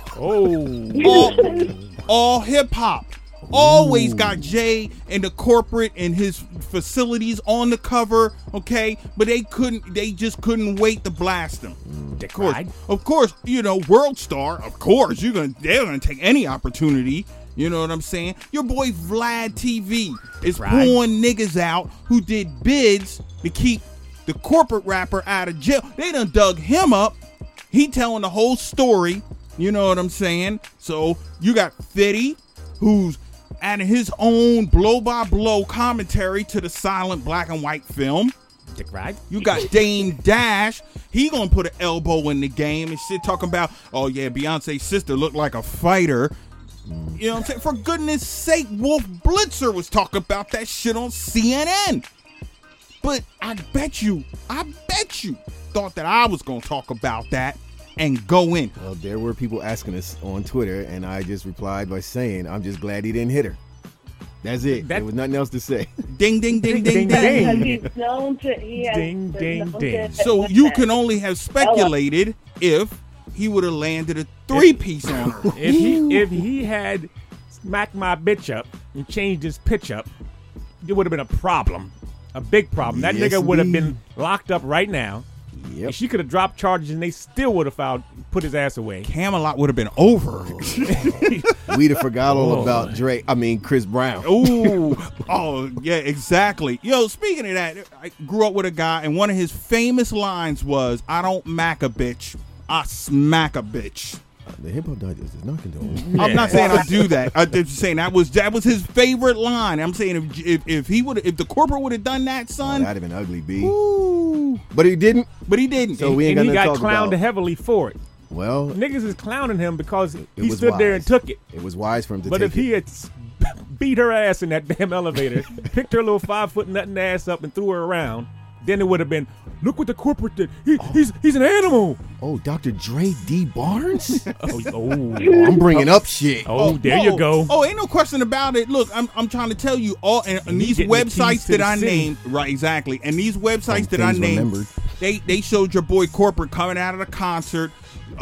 Speaker 2: All hip hop. Always got Jay and the corporate and his facilities on the cover, okay? But they just couldn't wait to blast him. Of course, World Star, of course, they're gonna take any opportunity You know what I'm saying? Your boy Vlad TV is
Speaker 3: Right.
Speaker 2: pulling niggas out who did bids to keep the corporate rapper out of jail. They done dug him up. He telling the whole story. You know what I'm saying? So you got Fitty, who's adding his own blow-by-blow commentary to the silent black and white film.
Speaker 3: Dick ride.
Speaker 2: You got Dame Dash. He gonna put an elbow in the game and shit, talking about, oh yeah, Beyonce's sister looked like a fighter. You know what I'm saying? For goodness sake, Wolf Blitzer was talking about that shit on CNN. But I bet you thought that I was gonna talk about that and go in.
Speaker 4: Well, there were people asking us on Twitter, and I just replied by saying, I'm just glad he didn't hit her. That's it. There was nothing else to say.
Speaker 2: Ding, ding, ding, ding, ding.
Speaker 5: Because he's known to, he has
Speaker 3: Ding,
Speaker 5: been
Speaker 3: ding,
Speaker 5: known
Speaker 3: ding.
Speaker 5: to-
Speaker 2: So you can only have speculated if he would have landed a three-piece on her.
Speaker 3: If he had smacked my bitch up and changed his pitch up, it would have been a problem, a big problem. That
Speaker 4: Yes,
Speaker 3: nigga would have
Speaker 4: indeed.
Speaker 3: been locked up right now.
Speaker 4: Yep.
Speaker 3: And she could have dropped charges, and they still would have put his ass away.
Speaker 2: Camelot would have been over.
Speaker 4: We'd have forgot all
Speaker 3: Oh.
Speaker 4: about Chris Brown.
Speaker 2: Ooh, oh yeah, exactly. Yo, speaking of that, I grew up with a guy, and one of his famous lines was, "I don't mack a bitch, I smack a bitch."
Speaker 4: The Hip Hop Digest does not condone.
Speaker 2: I'm not saying I do that. I'm just saying that was his favorite line. I'm saying if the corporate would have done that,
Speaker 4: Oh,
Speaker 2: son,
Speaker 4: that'd have been ugly, B.
Speaker 2: ooh,
Speaker 4: But he didn't.
Speaker 2: but he didn't.
Speaker 4: So we ain't
Speaker 3: And
Speaker 4: got
Speaker 3: he
Speaker 4: nothing
Speaker 3: got
Speaker 4: to talk
Speaker 3: clowned
Speaker 4: about.
Speaker 3: heavily for it.
Speaker 4: Well,
Speaker 3: Niggas is clowning him because
Speaker 4: it
Speaker 3: he
Speaker 4: was
Speaker 3: stood there
Speaker 4: wise.
Speaker 3: and took it.
Speaker 4: It was wise for him to
Speaker 3: But
Speaker 4: take
Speaker 3: if he
Speaker 4: it.
Speaker 3: had beat her ass in that damn elevator, picked her little 5 foot nothing ass up and threw her around, then it would have been, look what the corporate did. He's an animal.
Speaker 4: Oh, Dr. Dre D. Barnes?
Speaker 3: Oh,
Speaker 4: I'm bringing up shit.
Speaker 3: there you go.
Speaker 2: Oh, ain't no question about it. Look, I'm trying to tell you all, and
Speaker 3: And he
Speaker 2: these
Speaker 3: getting the keys
Speaker 2: websites
Speaker 3: to
Speaker 2: that
Speaker 3: the
Speaker 2: I
Speaker 3: city.
Speaker 2: named, right? Exactly, and these websites
Speaker 4: Some
Speaker 2: that I
Speaker 4: things
Speaker 2: named,
Speaker 4: remembered.
Speaker 2: they showed your boy Corporate coming out of the concert,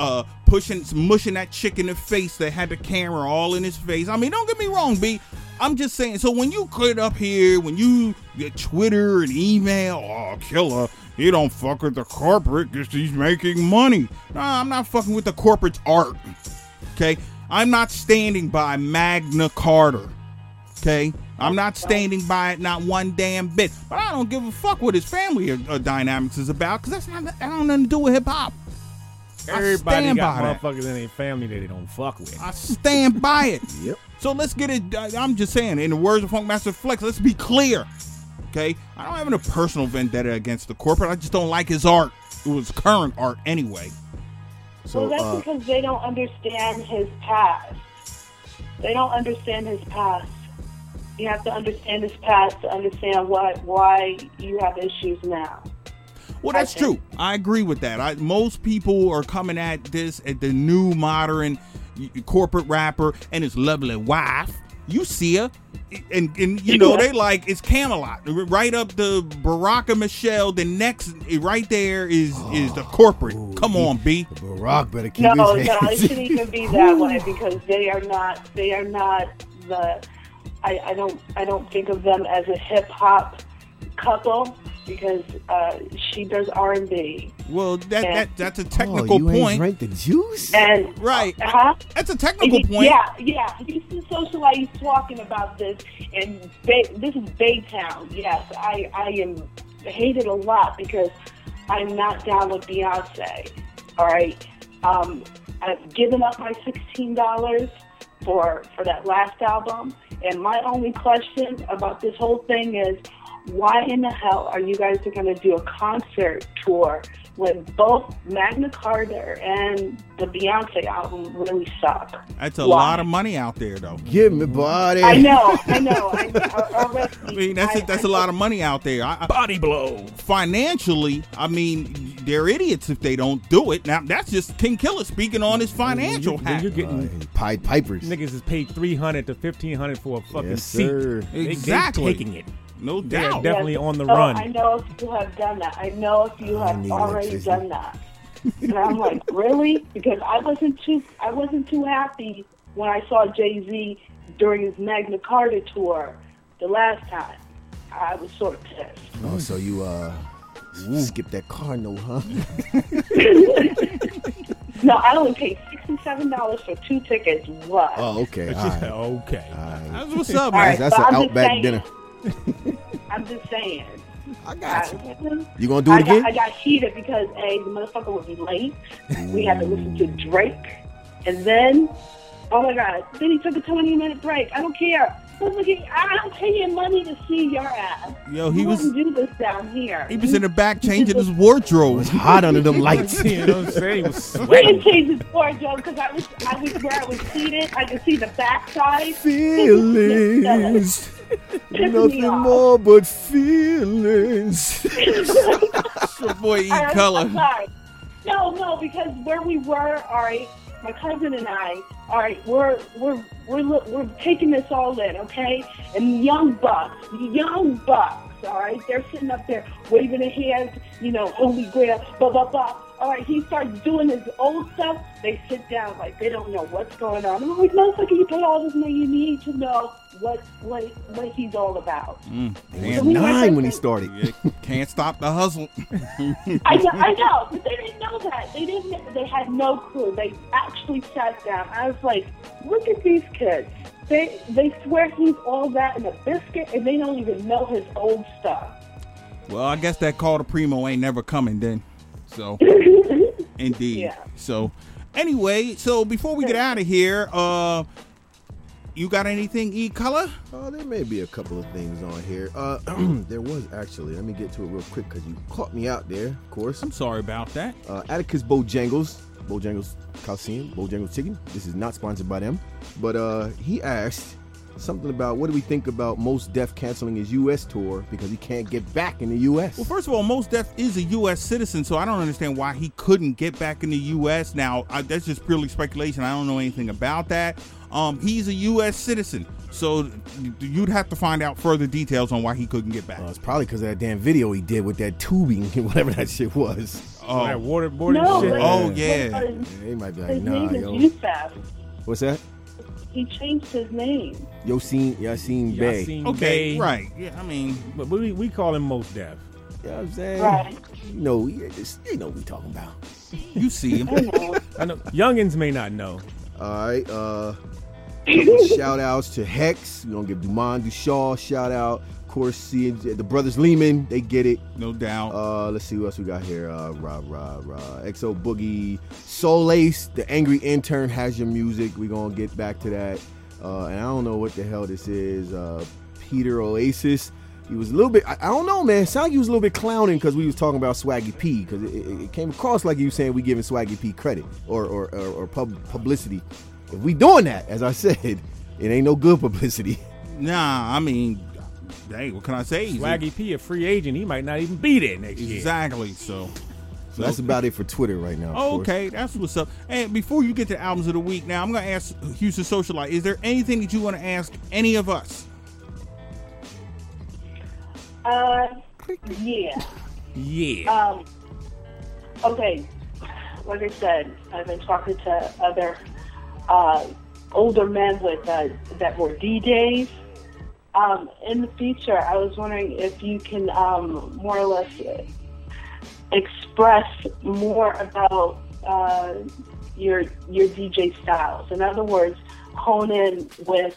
Speaker 2: mushing that chick in the face that had the camera all in his face. I mean, don't get me wrong, B. I'm just saying. So when you get up here, when you get Twitter and email, oh, killer, he don't fuck with the corporate because he's making money. Nah, I'm not fucking with the corporate's art. Okay, I'm not standing by Magna Carta. Okay, I'm not standing by it, not one damn bit. But I don't give a fuck what his family dynamics is about, because that's not, that don't nothing to do with hip hop.
Speaker 3: Everybody
Speaker 2: stand
Speaker 3: got
Speaker 2: by that.
Speaker 3: motherfuckers in their family that they don't fuck with.
Speaker 2: I stand by it.
Speaker 4: Yep.
Speaker 2: So let's get it. I'm just saying, in the words of Funkmaster Flex, let's be clear. Okay, I don't have a personal vendetta against the corporate. I just don't like his art. It was current art anyway.
Speaker 4: So,
Speaker 5: well, that's because they don't understand his past. They don't understand his past. You have to understand his past to understand why you have issues now.
Speaker 2: Well, that's
Speaker 5: I think.
Speaker 2: true. I agree with that. Most people are coming at this at the new modern corporate rapper and his lovely wife. You see her, and you know they like it's Camelot right up the Barack and Michelle. The next right there is the corporate. Come on, B.
Speaker 4: Barack better keep
Speaker 5: No,
Speaker 4: his
Speaker 5: it
Speaker 4: hands.
Speaker 5: shouldn't even be that way because they are not the. I don't think of them as a hip hop couple because she does R&B
Speaker 2: Well, that's a
Speaker 4: Oh,
Speaker 2: technical
Speaker 4: you ain't
Speaker 2: point,
Speaker 4: drank the juice?
Speaker 5: and
Speaker 2: right?
Speaker 5: huh?
Speaker 2: That's a technical point.
Speaker 5: Yeah. He's the socialite talking about this, and this is Baytown. Yes, I am hated a lot because I'm not down with Beyonce. All right, I've given up my $16 for that last album, and my only question about this whole thing is, why in the hell are you guys going to do a concert tour when both Magna Carta and the Beyonce album really suck?
Speaker 2: That's a
Speaker 5: Why?
Speaker 2: lot of money out there, though.
Speaker 4: Give me body.
Speaker 5: I know. I
Speaker 2: I mean, that's a lot of money out there.
Speaker 3: Body blow.
Speaker 2: Financially, I mean, they're idiots if they don't do it. Now, that's just King Killer speaking on his financial
Speaker 3: When
Speaker 2: hat.
Speaker 3: you're getting
Speaker 4: Pied Pipers.
Speaker 3: niggas is paid $300 to $1,500 for a fucking
Speaker 4: Yes,
Speaker 3: seat.
Speaker 4: sir.
Speaker 2: Exactly.
Speaker 3: They taking it.
Speaker 2: No
Speaker 3: They are
Speaker 2: doubt.
Speaker 3: definitely on the
Speaker 5: Oh,
Speaker 3: run.
Speaker 5: I know if you have done that. I know if you have
Speaker 4: need
Speaker 5: already
Speaker 4: electricity.
Speaker 5: done that. And I'm like, really? Because I wasn't too happy when I saw Jay-Z during his Magna Carta tour the last time. I was sort of pissed.
Speaker 4: Oh, so you skip that Cardinal, huh?
Speaker 5: No, I only paid $67 for 2 tickets. What?
Speaker 4: Oh, okay. All right.
Speaker 3: Okay.
Speaker 4: All right.
Speaker 2: That's what's up,
Speaker 5: All
Speaker 2: man.
Speaker 5: right,
Speaker 4: That's
Speaker 5: but
Speaker 4: an
Speaker 5: I'm just
Speaker 4: Outback
Speaker 5: saying.
Speaker 4: dinner.
Speaker 5: I'm just saying.
Speaker 4: I got you.
Speaker 5: I,
Speaker 4: You gonna do it again?
Speaker 5: I got heated because the motherfucker would be late. We had to listen to Drake, and then, oh my God, then he took a 20-minute break. I don't care. I don't pay you money to see your ass.
Speaker 2: Yo, he
Speaker 5: you
Speaker 2: was-
Speaker 5: wouldn't do this down here.
Speaker 2: He was in the back changing his wardrobe.
Speaker 4: It's hot under them lights.
Speaker 3: You know what I'm saying? He was
Speaker 5: We
Speaker 3: sweating.
Speaker 5: didn't change his wardrobe because I was where I was seated. I could see the backside.
Speaker 4: Feelings.
Speaker 5: me
Speaker 4: Nothing
Speaker 5: off.
Speaker 4: more but feelings.
Speaker 2: Your boy E
Speaker 5: I'm
Speaker 2: Color.
Speaker 5: sorry. No, because where we were, all right, my cousin and I, all right, we're taking this all in, okay? And young bucks, all right, they're sitting up there waving their hands, Holy Grail, blah blah blah. All right, he starts doing his old stuff. They sit down like they don't know what's going on. I'm like, motherfucker, you pay all this money. You need to know what he's all about.
Speaker 4: He
Speaker 2: Damn.
Speaker 4: was 9 when he started.
Speaker 2: Yeah, can't stop the hustle.
Speaker 5: I know, but they didn't know that. They had no clue. They actually sat down. I was like, look at these kids. They swear he's all that in a biscuit, and they don't even know his old stuff.
Speaker 2: Well, I guess that call to Primo ain't never coming then. So, indeed.
Speaker 5: Yeah.
Speaker 2: So, anyway, before we get out of here, you got anything, E Color?
Speaker 4: There may be a couple of things on here. There was actually. Let me get to it real quick because you caught me out there, of course.
Speaker 2: I'm sorry about that.
Speaker 4: Atticus Bojangles Coliseum, Bojangles Chicken. This is not sponsored by them. But he asked something about what do we think about Mos Def canceling his U.S. tour because he can't get back in the U.S.
Speaker 2: Well, first of all, Mos Def is a U.S. citizen, so I don't understand why he couldn't get back in the U.S. Now, that's just purely speculation. I don't know anything about that. He's a U.S. citizen, so you'd have to find out further details on why he couldn't get back.
Speaker 4: It's probably because of that damn video he did with that tubing, whatever that shit was.
Speaker 3: Oh, that waterboarding
Speaker 5: No,
Speaker 3: shit.
Speaker 5: but-
Speaker 2: Oh, yeah.
Speaker 4: They might be like,
Speaker 5: His
Speaker 4: nah,
Speaker 5: name is
Speaker 4: yo.
Speaker 5: Yusuf.
Speaker 4: What's that?
Speaker 5: He changed his name.
Speaker 4: Yassine Bey.
Speaker 3: Yassine
Speaker 2: Okay,
Speaker 3: Bey.
Speaker 2: right. Yeah, I mean,
Speaker 3: But we call him Mos Def.
Speaker 4: You know what I'm saying?
Speaker 5: Right.
Speaker 4: You know what we talking about.
Speaker 2: you see him.
Speaker 5: I know.
Speaker 3: I know youngins may not know.
Speaker 4: All right. Shout outs to Hex. We're going to give Dumond Dushaw a shout out. Of course, see the brothers Lehman. They get it.
Speaker 2: No doubt.
Speaker 4: Let's see what else we got here. XO Boogie. Soul Ace, the angry intern, has your music. We're going to get back to that. And I don't know what the hell this is. Peter Oasis. He was a little bit, I don't know, man. Sound like he was a little bit clowning because we was talking about Swaggy P, because it came across like he was saying we giving Swaggy P credit or publicity. If we doing that, as I said, it ain't no good publicity.
Speaker 2: Nah, I mean, dang, what can I say? He's
Speaker 3: Swaggy P, a free agent, he might not even be there next year.
Speaker 2: Exactly. So
Speaker 4: That's about it for Twitter right now.
Speaker 2: Oh, okay, that's what's up. And before you get to albums of the week, now I'm gonna ask Houston Socialite: is there anything that you want to ask any of us?
Speaker 5: Yeah.
Speaker 3: Yeah.
Speaker 5: Okay. Like I said, I've been talking to other older men with that were DJs. In the future, I was wondering if you can more or less express more about your DJ styles. In other words, hone in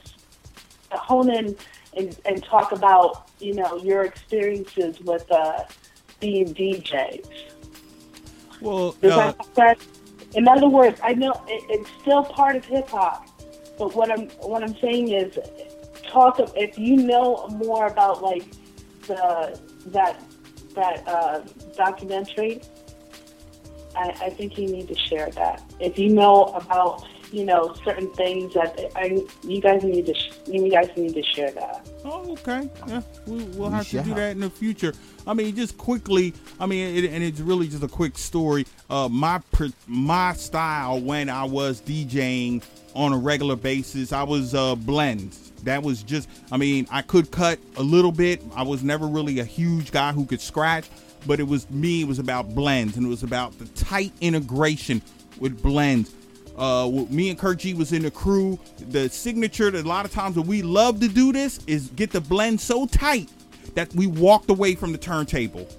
Speaker 5: and talk about your experiences with being DJs.
Speaker 2: Well,
Speaker 5: Does that make sense? In other words, I know it's still part of hip hop, but what I'm saying is, if you know more about like that documentary. I think you need to share that. If you know about certain things that you guys need to share that.
Speaker 2: Oh, okay. Yeah, we'll have to do that in the future. I mean, just quickly. I mean, and it's really just a quick story. My style when I was DJing on a regular basis, I was blends. That was just. I mean, I could cut a little bit. I was never really a huge guy who could scratch, but it was me. It was about blends, and it was about the tight integration with blends. Me and Kurt G was in the crew. The signature that a lot of times when we love to do this is get the blend so tight that we walked away from the turntable.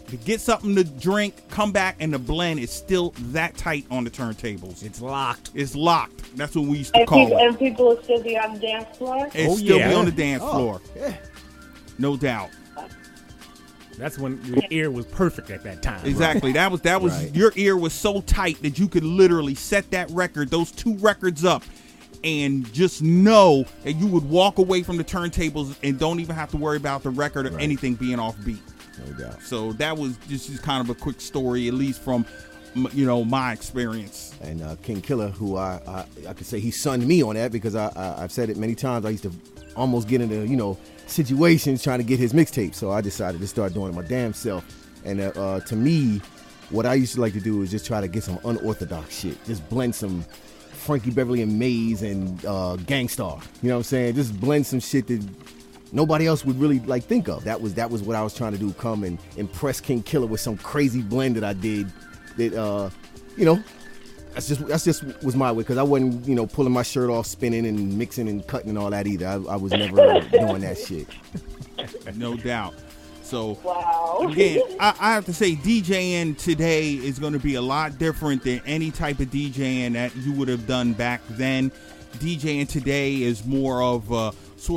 Speaker 2: to get something to drink, come back, and the blend is still that tight on the turntables.
Speaker 3: It's locked.
Speaker 2: It's locked. That's what we used to call it.
Speaker 5: And people will still be on the dance floor?
Speaker 2: It's still
Speaker 3: yeah.
Speaker 2: be on the dance
Speaker 4: Oh,
Speaker 2: floor.
Speaker 4: yeah.
Speaker 2: No doubt.
Speaker 3: That's when your ear was perfect at that time.
Speaker 2: Exactly. That was
Speaker 4: Right.
Speaker 2: Your ear was so tight that you could literally set that record, those two records up, and just know that you would walk away from the turntables and don't even have to worry about the record or
Speaker 4: Right.
Speaker 2: anything being off beat.
Speaker 4: No doubt.
Speaker 2: So that was just kind of a quick story, at least from my experience.
Speaker 4: And King Killer, who I could say he sunned me on that because I've said it many times. I used to almost get into situations trying to get his mixtape. So I decided to start doing it my damn self. And to me, what I used to like to do is just try to get some unorthodox shit. Just blend some Frankie Beverly and Maze and Gangstar. You know what I'm saying? Just blend some shit that nobody else would really think of. That was what I was trying to do. Come and impress King Killer with some crazy blend that I did. That that's just was my way, because I wasn't pulling my shirt off, spinning and mixing and cutting and all that either. I was never doing that shit.
Speaker 2: No doubt. So
Speaker 5: Wow.
Speaker 2: again, I have to say DJing today is going to be a lot different than any type of DJing that you would have done back then. DJing today is more of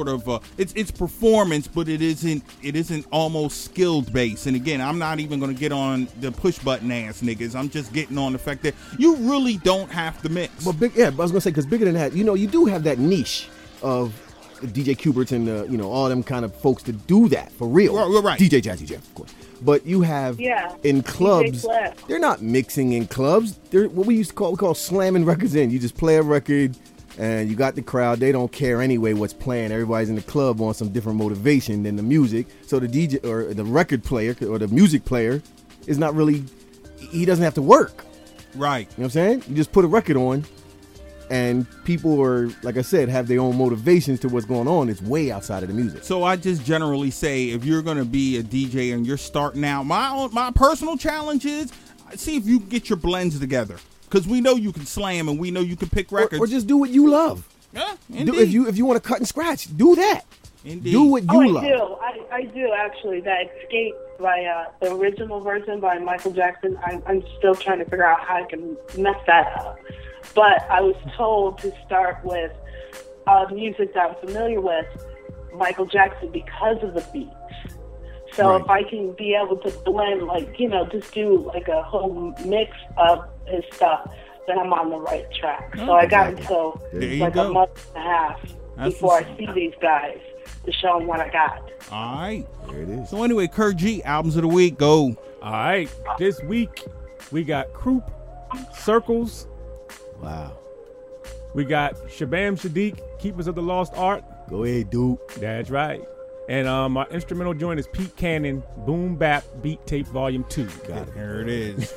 Speaker 2: it's performance, but it isn't almost skilled based. And again, I'm not even going to get on the push button ass niggas. I'm just getting on the fact that you really don't have to mix.
Speaker 4: But I was gonna say, because bigger than that, you do have that niche of DJ Kuberts and all them kind of folks to do that for real.
Speaker 2: Right.
Speaker 4: DJ Jazzy Jeff, of course. But you have in clubs,
Speaker 5: Clef.
Speaker 4: they're not mixing in clubs. They're what we call slamming records in. You just play a record and you got the crowd. They don't care anyway what's playing. Everybody's in the club on some different motivation than the music. So the DJ or the record player or the music player is not really, he doesn't have to work.
Speaker 2: Right.
Speaker 4: You know what I'm saying? You just put a record on and people are, like I said, have their own motivations to what's going on. It's way outside of the music.
Speaker 2: So I just generally say, if you're going to be a DJ and you're starting out, my personal challenge is see if you can get your blends together, because we know you can slam and we know you can pick records.
Speaker 4: Or just do what you love.
Speaker 2: Yeah,
Speaker 4: If you want to cut and scratch, do that.
Speaker 2: Indeed.
Speaker 4: Do what you love.
Speaker 5: I do actually. That Escape by the original version by Michael Jackson. I'm still trying to figure out how I can mess that up. But I was told to start with music that I'm familiar with, Michael Jackson, because of the beats. So
Speaker 4: Right.
Speaker 5: if I can be able to blend, just do like a whole mix of his stuff, then I'm on the right track. So I got until
Speaker 2: There you
Speaker 5: like
Speaker 2: go.
Speaker 5: a month and a half
Speaker 2: That's
Speaker 5: before I
Speaker 2: what's
Speaker 5: see these guys to show them what I got.
Speaker 2: All right.
Speaker 4: There it is.
Speaker 2: So anyway, Kurt G, albums of the week, go.
Speaker 3: All right. This week, we got Croup, Circles.
Speaker 4: Wow.
Speaker 3: We got Shabam Sadiq, Keepers of the Lost Art.
Speaker 4: Go ahead, dude.
Speaker 3: That's right. And my instrumental joint is Pete Cannon, Boom Bap Beat Tape Volume 2.
Speaker 4: Got it.
Speaker 2: There it is.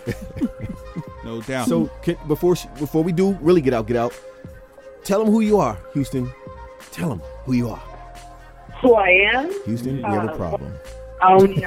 Speaker 2: No doubt.
Speaker 4: So before we do really get out, tell them who you are, Houston. Tell them who you are.
Speaker 5: Who I am?
Speaker 4: Houston, you have a problem.
Speaker 5: On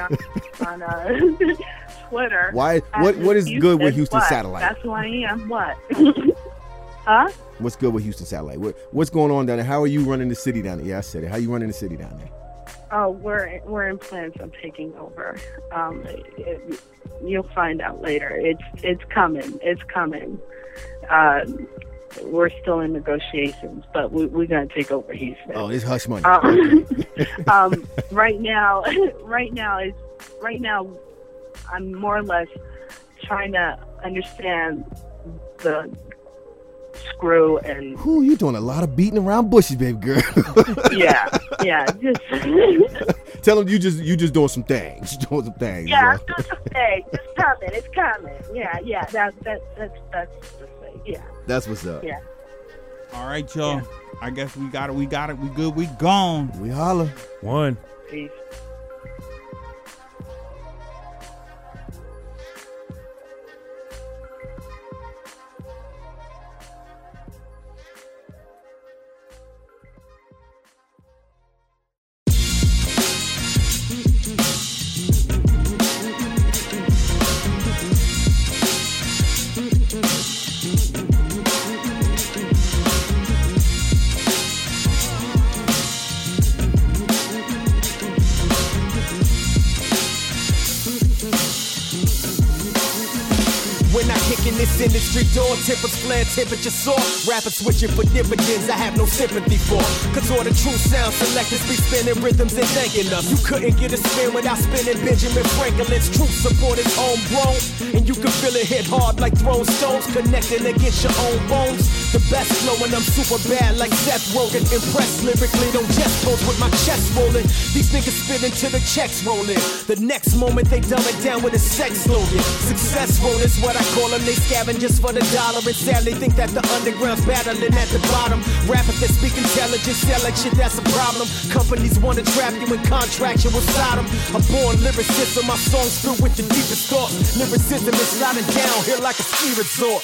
Speaker 5: Twitter.
Speaker 4: Why? What is good with Houston
Speaker 5: what?
Speaker 4: Satellite?
Speaker 5: That's who I am. What? Huh?
Speaker 4: What's good with Houston Satellite? What's going on down there? How are you running the city down there? Yeah, I said it. How you running the city down there?
Speaker 5: Oh, we're in plans of taking over. You'll find out later. It's coming. It's coming. We're still in negotiations, but we're gonna take over Houston.
Speaker 4: Oh, it's hush money.
Speaker 5: Right now, I'm more or less trying to understand the screw and
Speaker 4: Who you doing a lot of beating around bushes, baby girl.
Speaker 5: yeah, just
Speaker 4: Tell them you just doing some things. Doing some things.
Speaker 5: yeah, I'm doing some things. It's coming. Yeah, that's the thing. Yeah,
Speaker 4: That's what's up.
Speaker 5: yeah.
Speaker 2: All right, y'all. Yeah. I guess we got it. We good. We gone.
Speaker 4: We holla.
Speaker 3: One.
Speaker 5: Peace.
Speaker 6: this industry, door tippers flare, temperature soar. Rappers switching for dividends I have no sympathy for. Cause all the true sound selectors be spinning rhythms and thanking us. You couldn't get a spin without spinning Benjamin Franklin's true support is homegrown. And you can feel it hit hard like throwing stones, connecting against your own bones. The best flow and I'm super bad like Seth Rogen. Impressed lyrically, don't just pose with my chest rolling. These niggas spit until the checks rolling. The next moment they dumb it down with a sex slogan. Successful is what I call them. They scavengers for the dollar and sadly think that the underground's battling at the bottom. Rappers that speak intelligence sell like shit, that's a problem. Companies wanna trap you in contract you with Sodom. I'm born lyricist, so my songs filled with the deepest thoughts. Lyricism is sliding down here like a ski resort.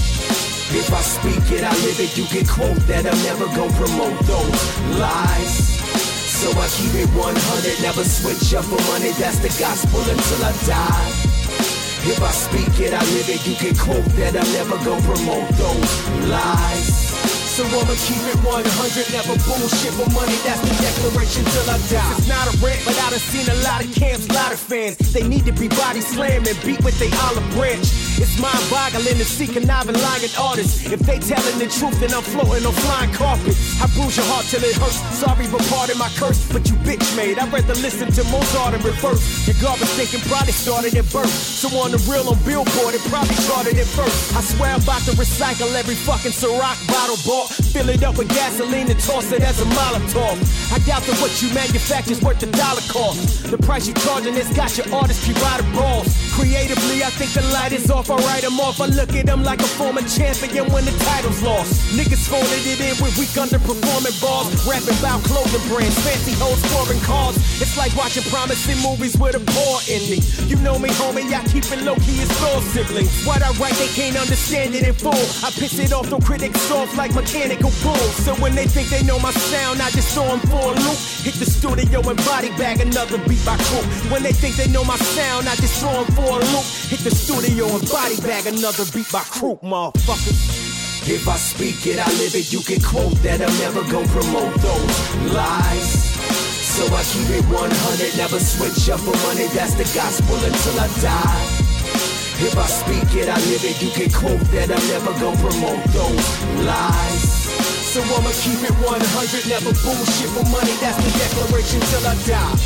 Speaker 6: If I speak it, I live it, you can quote that. I'm never gon' promote those lies. So I keep it 100, never switch up for money, that's the gospel until I die. If I speak it, I live it, you can quote that. I'm never gon' promote those lies. So I'ma keep it 100, never bullshit for money, that's the declaration till I die. It's not a rant, but I done seen a lot of camps, lot of fans. They need to be body slammed and beat with they olive branch. It's mind-boggling to see conniving lying artists. If they telling the truth, then I'm floating on flying carpets. I bruise your heart till it hurts, sorry but pardon my curse. But you bitch made, I'd rather listen to Mozart in reverse. Your garbage thinking probably started at birth. So on the real on Billboard, it probably started at first. I swear I'm about to recycle every fucking Ciroc bottle bought. Fill it up with gasoline and toss it as a Molotov. I doubt that what you manufacture's worth $1 cost. The price you charging has got your artistry by the balls. Creatively, I think the light is off, I write them off. I look at them like a former champion when the title's lost. Niggas folded it in with weak underperforming bars. Rapping about clothing brands, fancy hoes, foreign cars. It's like watching promising movies with a poor ending. You know me, homie, I keep it low-key as soul siblings. What I write, they can't understand it in full. I piss it off, no critics soft like mechanical bulls. So when they think they know my sound, I just throw them for a loop. Hit the studio and body bag another beat by crew. When they think they know my sound, I just throw them for a loop. Hit the studio and body bag another beat by crew, motherfuckers. If I speak it, I live it, you can quote that. I'm never gon' promote those lies. So I keep it 100, never switch up for money, that's the gospel until I die. If I speak it, I live it, you can quote that. I'm never gon' promote those lies. So I'ma keep it 100, never bullshit for money, that's the declaration till I die.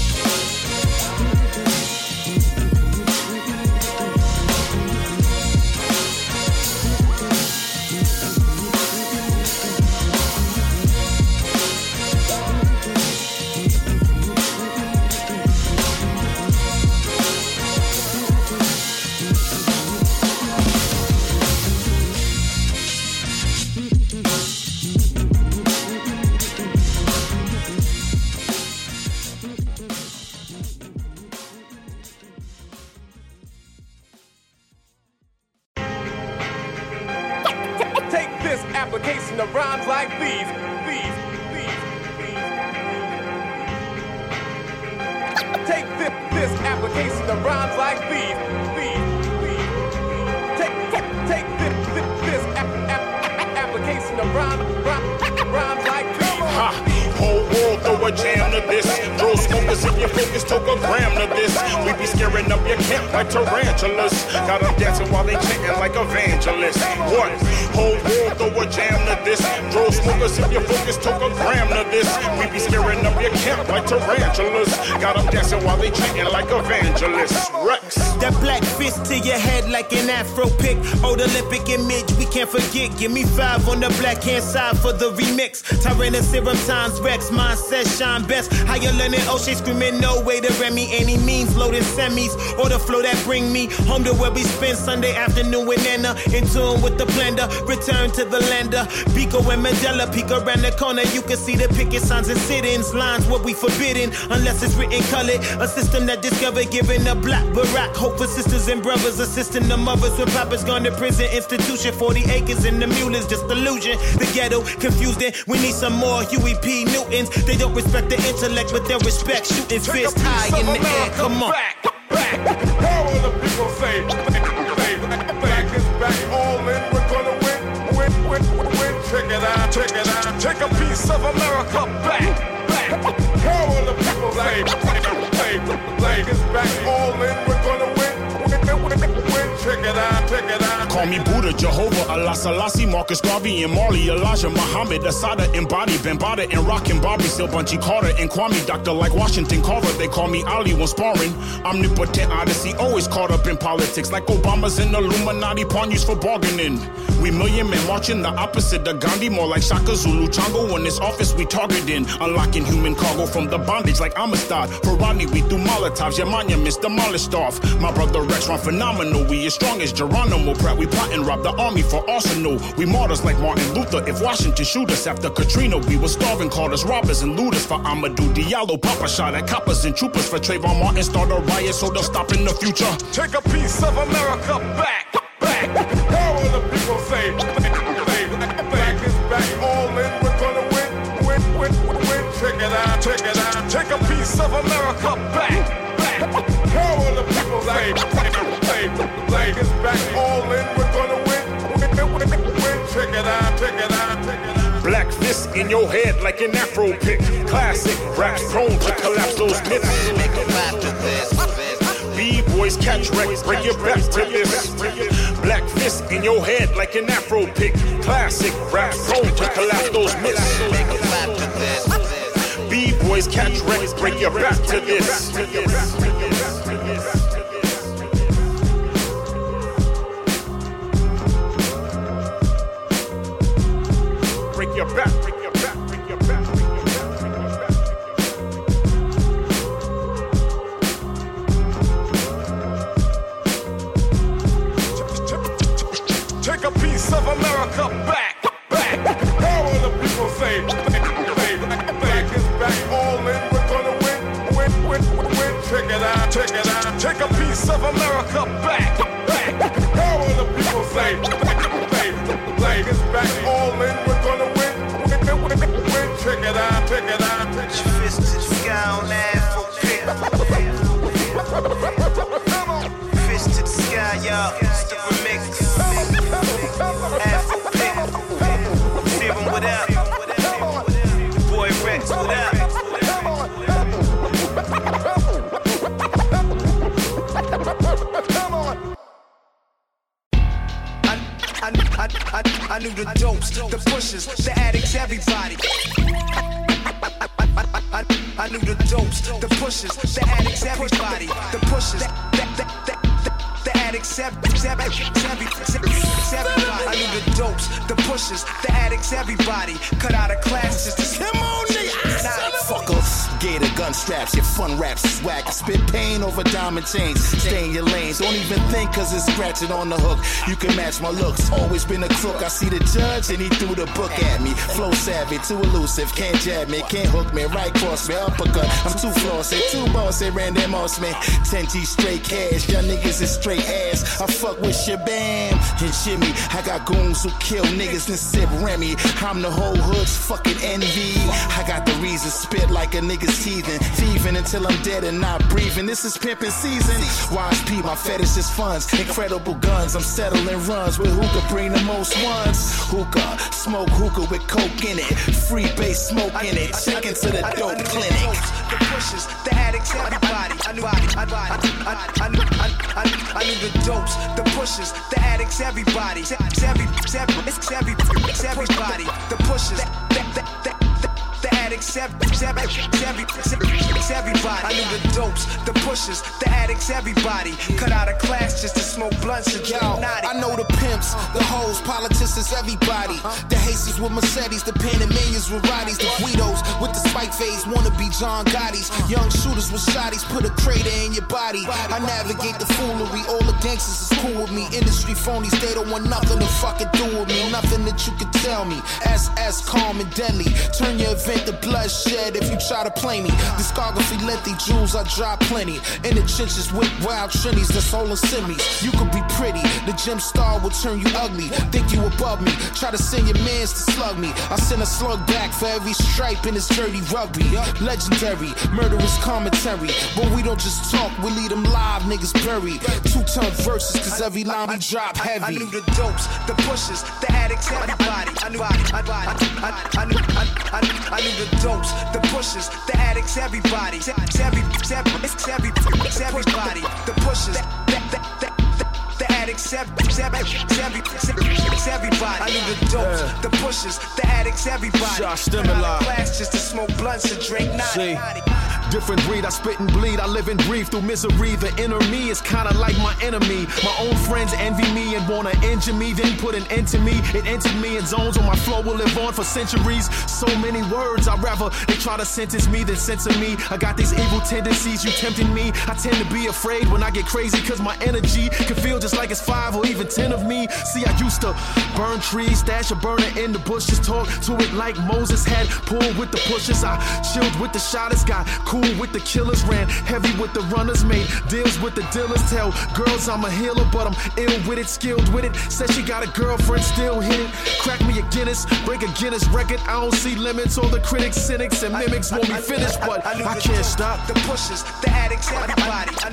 Speaker 7: Application of rhymes like these. Take this application of rhymes like these. Take this application of rhymes like these.
Speaker 8: Whole world throw a jam to this. Throw smokers in your focus, took a gram to this. We be scaring up your camp like tarantulas. Got them dancing while they chanting like evangelists. What? Whole world throw a jam to this. Throw smokers in your focus, took a gram to this. We be scaring up your camp like tarantulas. Got them dancing while they chanting like evangelists. Rex.
Speaker 6: That black fist to your head like an afro pick. Old Olympic image, we can't forget. Give me 5 on the black hand side for the remix. Tyrannosaurus times Rex, mine says shine best. How you learning O'Shea screaming no way to Remy. Any means loading semis or the flow that bring me home to where we spend Sunday afternoon with Nana. In tune with the blender, return to the lander. Pico and Mandela, peek around the corner. You can see the picket signs and sit-ins. Lines what we forbidden unless it's written colored. A system that discovered giving a black barack. Hope for sisters and brothers, assisting the mothers when papa's gone to prison. Institution, 40 acres and the mule is just illusion. The ghetto confused it. We need some more Huey P. Newtons. They don't respect the intellect, but they'll respect shooting fist high in the air. Come on.
Speaker 7: Back. How will the people say? Black is back, all in. We're gonna win. Check it out. Take a piece of America back. How will the people say? Black is back, all in. We're gonna win. Check it out.
Speaker 8: call me Buddha, Jehovah, Allah Selassie, Marcus Garvey, and Marley, Elijah, Muhammad, Asada, and Body, Bambada, and Rockin' Bobby, Sil Bunchy Carter, and Kwame, Doctor like Washington Carver. They call me Ali when sparring. Omnipotent Odyssey, always caught up in politics, like Obama's in Illuminati, pawn use for bargaining. We million men marching the opposite of Gandhi, more like Shaka Zulu Chongo. In this office we targeting, unlocking human cargo from the bondage like Amistad. For Rodney we threw Molotovs, your monuments demolished off. My brother Rex run phenomenal, we as strong as Geronimo Pratt. We plot and rob the army for arsenal. We martyrs like Martin Luther. If Washington shoot us after Katrina, we were starving, called us robbers and looters. For Amadou Diallo, Papa shot at coppers and troopers. For Trayvon Martin, start a riot so they'll stop in the future.
Speaker 7: Take a piece of America back. How will the people say? Black is back, all in, we're gonna win. Check it out. Take a piece of America back. How will the people say? Black is back, all in, we're gonna win. Check it out.
Speaker 8: Black fist in your head like an Afro pick. Classic raps prone to collapse those myths. B-boys catch wreck, break your back to this. Black fist in your head like an Afro pick. Classic raps prone to collapse those myths. B-boys catch wreck, break your back to this. Break your back, break your back, break your back, break your back, break your back.
Speaker 7: Take a piece of America back. How will the people say? Black is back, all in, we're gonna win. Check it out. Take a piece of America back. How will the people say? Black is back, all in, we're gonna win. Check it out.
Speaker 9: Put your fist to the sky on that Afro pick. Fist to the sky, y'all. It's the remix. Afro pick. Serum, what up? Boy Rex, what up? I knew the dopes, the pushers, the addicts, everybody. I knew the dopes, the pushers, the addicts, everybody. The pushers, the addicts, everybody. I knew the dopes, the pushers, the addicts, everybody. Cut out of class just to come on, nigga.
Speaker 6: Fuckers, gator gun straps, your fun raps is whack. Spit pain over diamond chains, stay in your lanes. Don't even think cause it's scratching on the hook. You can match my looks, always been a crook. I see the judge and he threw the book at me. Flow savvy, too elusive, can't jab me, can't hook me. Right cross me, uppercut, I'm too flossy, too bossy, ran them off me. 10G straight cash, y'all niggas is straight ass. I fuck with Shabam and Jimmy. I got goons who kill niggas and sip Remy. I'm the whole hood's fucking envy. I got the reason, spit like a nigga's heathen. Thieving until I'm dead and not breathing. This is pimping season. YSP, my fetish is funds. Incredible guns, I'm settling runs. With hookah, bring the most ones. Hookah, smoke hookah with coke in it. Free base smoke in it. Check into the dope clinic.
Speaker 9: The pushers, the addicts, everybody. I knew the dopes, the pushers, the addicts, everybody. It's everybody. The pushers, the addicts, everybody. I knew the dopes, the pushers, the addicts, everybody. Cut out of class just to smoke blunts and
Speaker 6: yo, I know the pimps, the hoes, politicians, everybody. The Haces with Mercedes, the Panamanians with Roddies, the Guidos with the spike fades, wanna be John Gotti's. Young shooters with shotties, put a crater in your body. I navigate the foolery, all the gangsters is cool with me. Industry phonies, they don't want nothing to fucking do with me. Nothing that you can tell me. SS, calm and deadly. Turn your event to bloodshed if you try to play me. Discography lengthy, jewels I drop plenty. In the trenches with wild trinnies, that's all in semis. You could be pretty, the gym star will turn you ugly. Think you above me, try to send your mans to slug me. I send a slug back for every stripe in this dirty rugby. Legendary, murderous commentary. But we don't just talk, we lead them live, niggas buried. 2-ton verses, cause every line we drop heavy.
Speaker 9: I knew the dopes, the pushers, the addicts, everybody. I knew the dopes, the pushers, the addicts, everybody. It's everybody. The pushers, the addicts,
Speaker 6: addicts, everybody. I knew the dopes, the pushers, the addicts, everybody. Stimuli. Class just to smoke blunts and drink naughty.
Speaker 10: Different breed, I spit and bleed, I live and breathe through misery. The inner me is kinda like my enemy. My own friends envy me and wanna injure me, then put an end to me. It entered me in zones where my flow will live on for centuries. So many words, I'd rather they try to sentence me than censor me. I got these evil tendencies, you tempting me. I tend to be afraid when I get crazy, cause my energy can feel just like it's 5 or even 10 of me. See, I used to burn trees, stash a burner in the bushes, talk to it like Moses had pulled with the pushers. I chilled with the shotters, got cool with the killers, ran heavy with the runners, made deals with the dealers. Tell girls I'm a healer, but I'm ill with it, skilled with it. Said she got a girlfriend, still hit it. Crack me a Guinness, break a Guinness record. I don't see limits. All the critics, cynics, and mimics want me finished, but I can't stop.
Speaker 6: The pushers, the addicts, everybody. I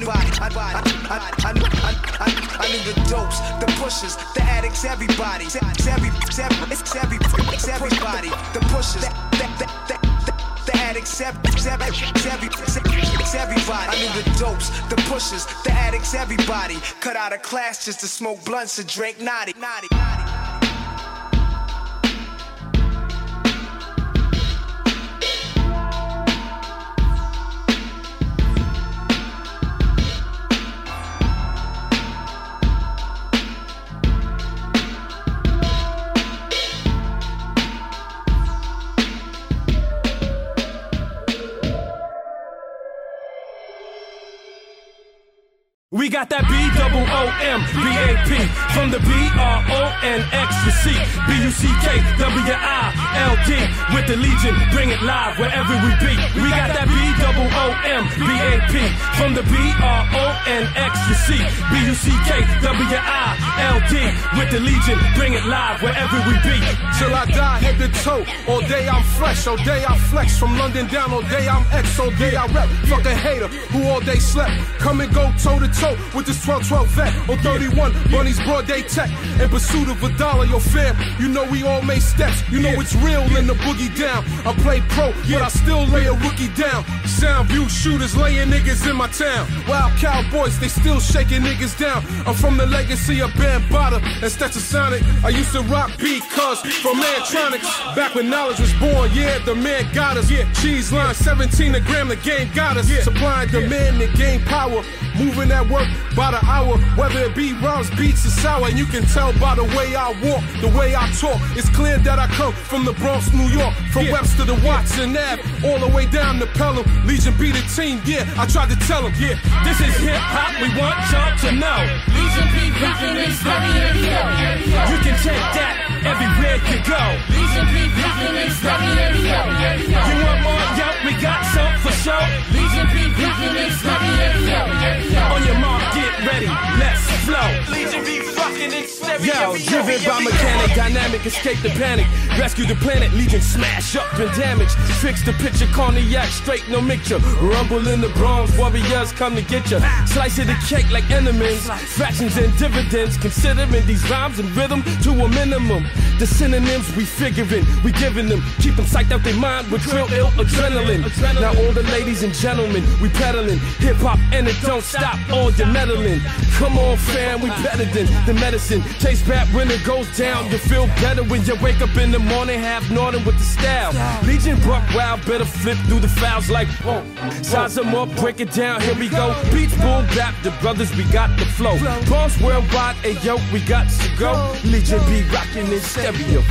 Speaker 6: knew the dopes, the pushers, the addicts, everybody. It's everybody. The pushers, the addicts, everybody. I knew the dopes, the pushers, the addicts, everybody. Cut out of class just to smoke blunts and drink naughty.
Speaker 11: We got that B-O-O-M-B-A-P from the B-R-O-N-X to C B-U-C-K-W-I-L-D with the Legion, bring it live wherever we be. We got that B-O-O-M-B-A-P from the B-R-O-N-X to C B-U-C-K-W-I-L-D with the Legion, bring it live wherever we be.
Speaker 12: Till I die head to toe, all day I'm fresh, all day I flex. From London down, all day I'm X, all day I rep. Fuck a hater who all day slept. Come and go toe to toe with this 12-12 vet on 31 Bunny's Broad Day Tech. In pursuit of a dollar, yo fam, you know we all make steps. You know it's real in the boogie down. I play pro, but I still lay a rookie down. Sound view shooters laying niggas in my town. Wild cowboys, they still shaking niggas down. I'm from the legacy of Bambaataa and Stetsasonic. I used to rock because from Mantronics. Back when knowledge was born, yeah, the man got us. Cheese line, 17 a gram, the game got us. Supply and demand, the game power. Moving that work by the hour, whether it be rhymes, beats, or sour. And you can tell by the way I walk, the way I talk. It's clear that I come from the Bronx, New York. From Webster to Watson Ave, all the way down to Pelham. Legion be the team, yeah, I tried to tell them, yeah.
Speaker 11: This is hip-hop, we want y'all to know.
Speaker 13: Legion be rockin' in stereo.
Speaker 11: You can take that everywhere you go.
Speaker 13: Legion be rockin' in stereo.
Speaker 11: You want more, yo, we got some for sure.
Speaker 13: Legion be rockin' in stereo.
Speaker 11: On your mark, get ready, let's flow.
Speaker 6: Legion be rockin' in stereo.
Speaker 11: Yo, driven by mechanic, dynamic, escape the panic. Rescue the planet, Legion smash up and damage. Fix the picture, cognac, straight, no mixture. Rumble in the Bronx, warriors come to get ya. Slice of the cake like enemies. Fractions and dividends, considering these rhymes and rhythm to a minimum. The synonyms we figuring, we giving them. Keep them psyched out their mind with real ill adrenaline. Now all the ladies and gentlemen, we peddling hip-hop and it don't stop all your meddling. Come on fam, we better than the medicine. Taste bad when it goes down, you feel better when you wake up in the morning, half nodding with the style. Legion buck wild, better flip through the fouls like whoa. Size them up, break it down, here we go. Beats, boom, bap, the brothers, we got the flow. Bombs worldwide, ayo, we got to go. Legion be rockin' in stereo.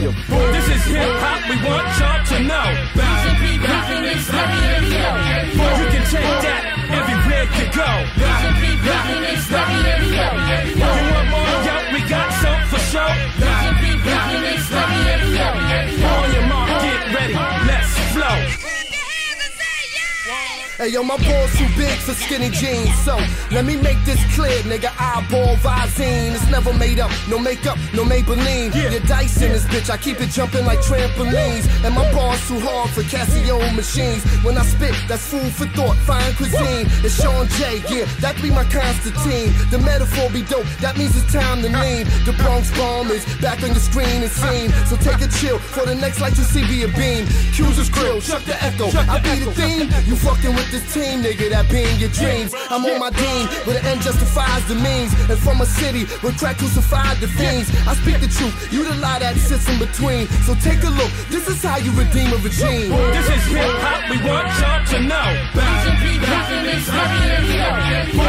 Speaker 11: This is hip-hop, we want y'all to know.
Speaker 13: Legion be rockin' in stereo.
Speaker 11: You can take that everywhere you go.
Speaker 13: Legion be rockin' in stereo.
Speaker 11: You want more, yo, we got some for sure.
Speaker 13: Legion be rockin' in stereo.
Speaker 11: On your mark, get ready, let's flow.
Speaker 14: Hey yo, my balls too big for skinny jeans, so let me make this clear, nigga. Eyeball Visine, it's never made up, no makeup, no Maybelline. Your dice in this bitch, I keep it jumping like trampolines, and my balls too hard for Casio machines. When I spit, that's food for thought, fine cuisine. It's Sean J, yeah, that be my Constantine. The metaphor be dope, that means it's time to lean. The Bronx bomb is back on your screen and scene, so take a chill for the next light you see be a beam. Q's is grill, chuck the echo, I be the theme. You fucking with the this team, nigga, that be in your dreams. I'm on my dean, where the end justifies the means. And from a city where crack crucified the fiends. I speak the truth, you the lie that sits in between. So take a look, this is how you redeem a regime.
Speaker 11: This is hip hop, we want y'all to know.
Speaker 13: Teaching people in this stereo.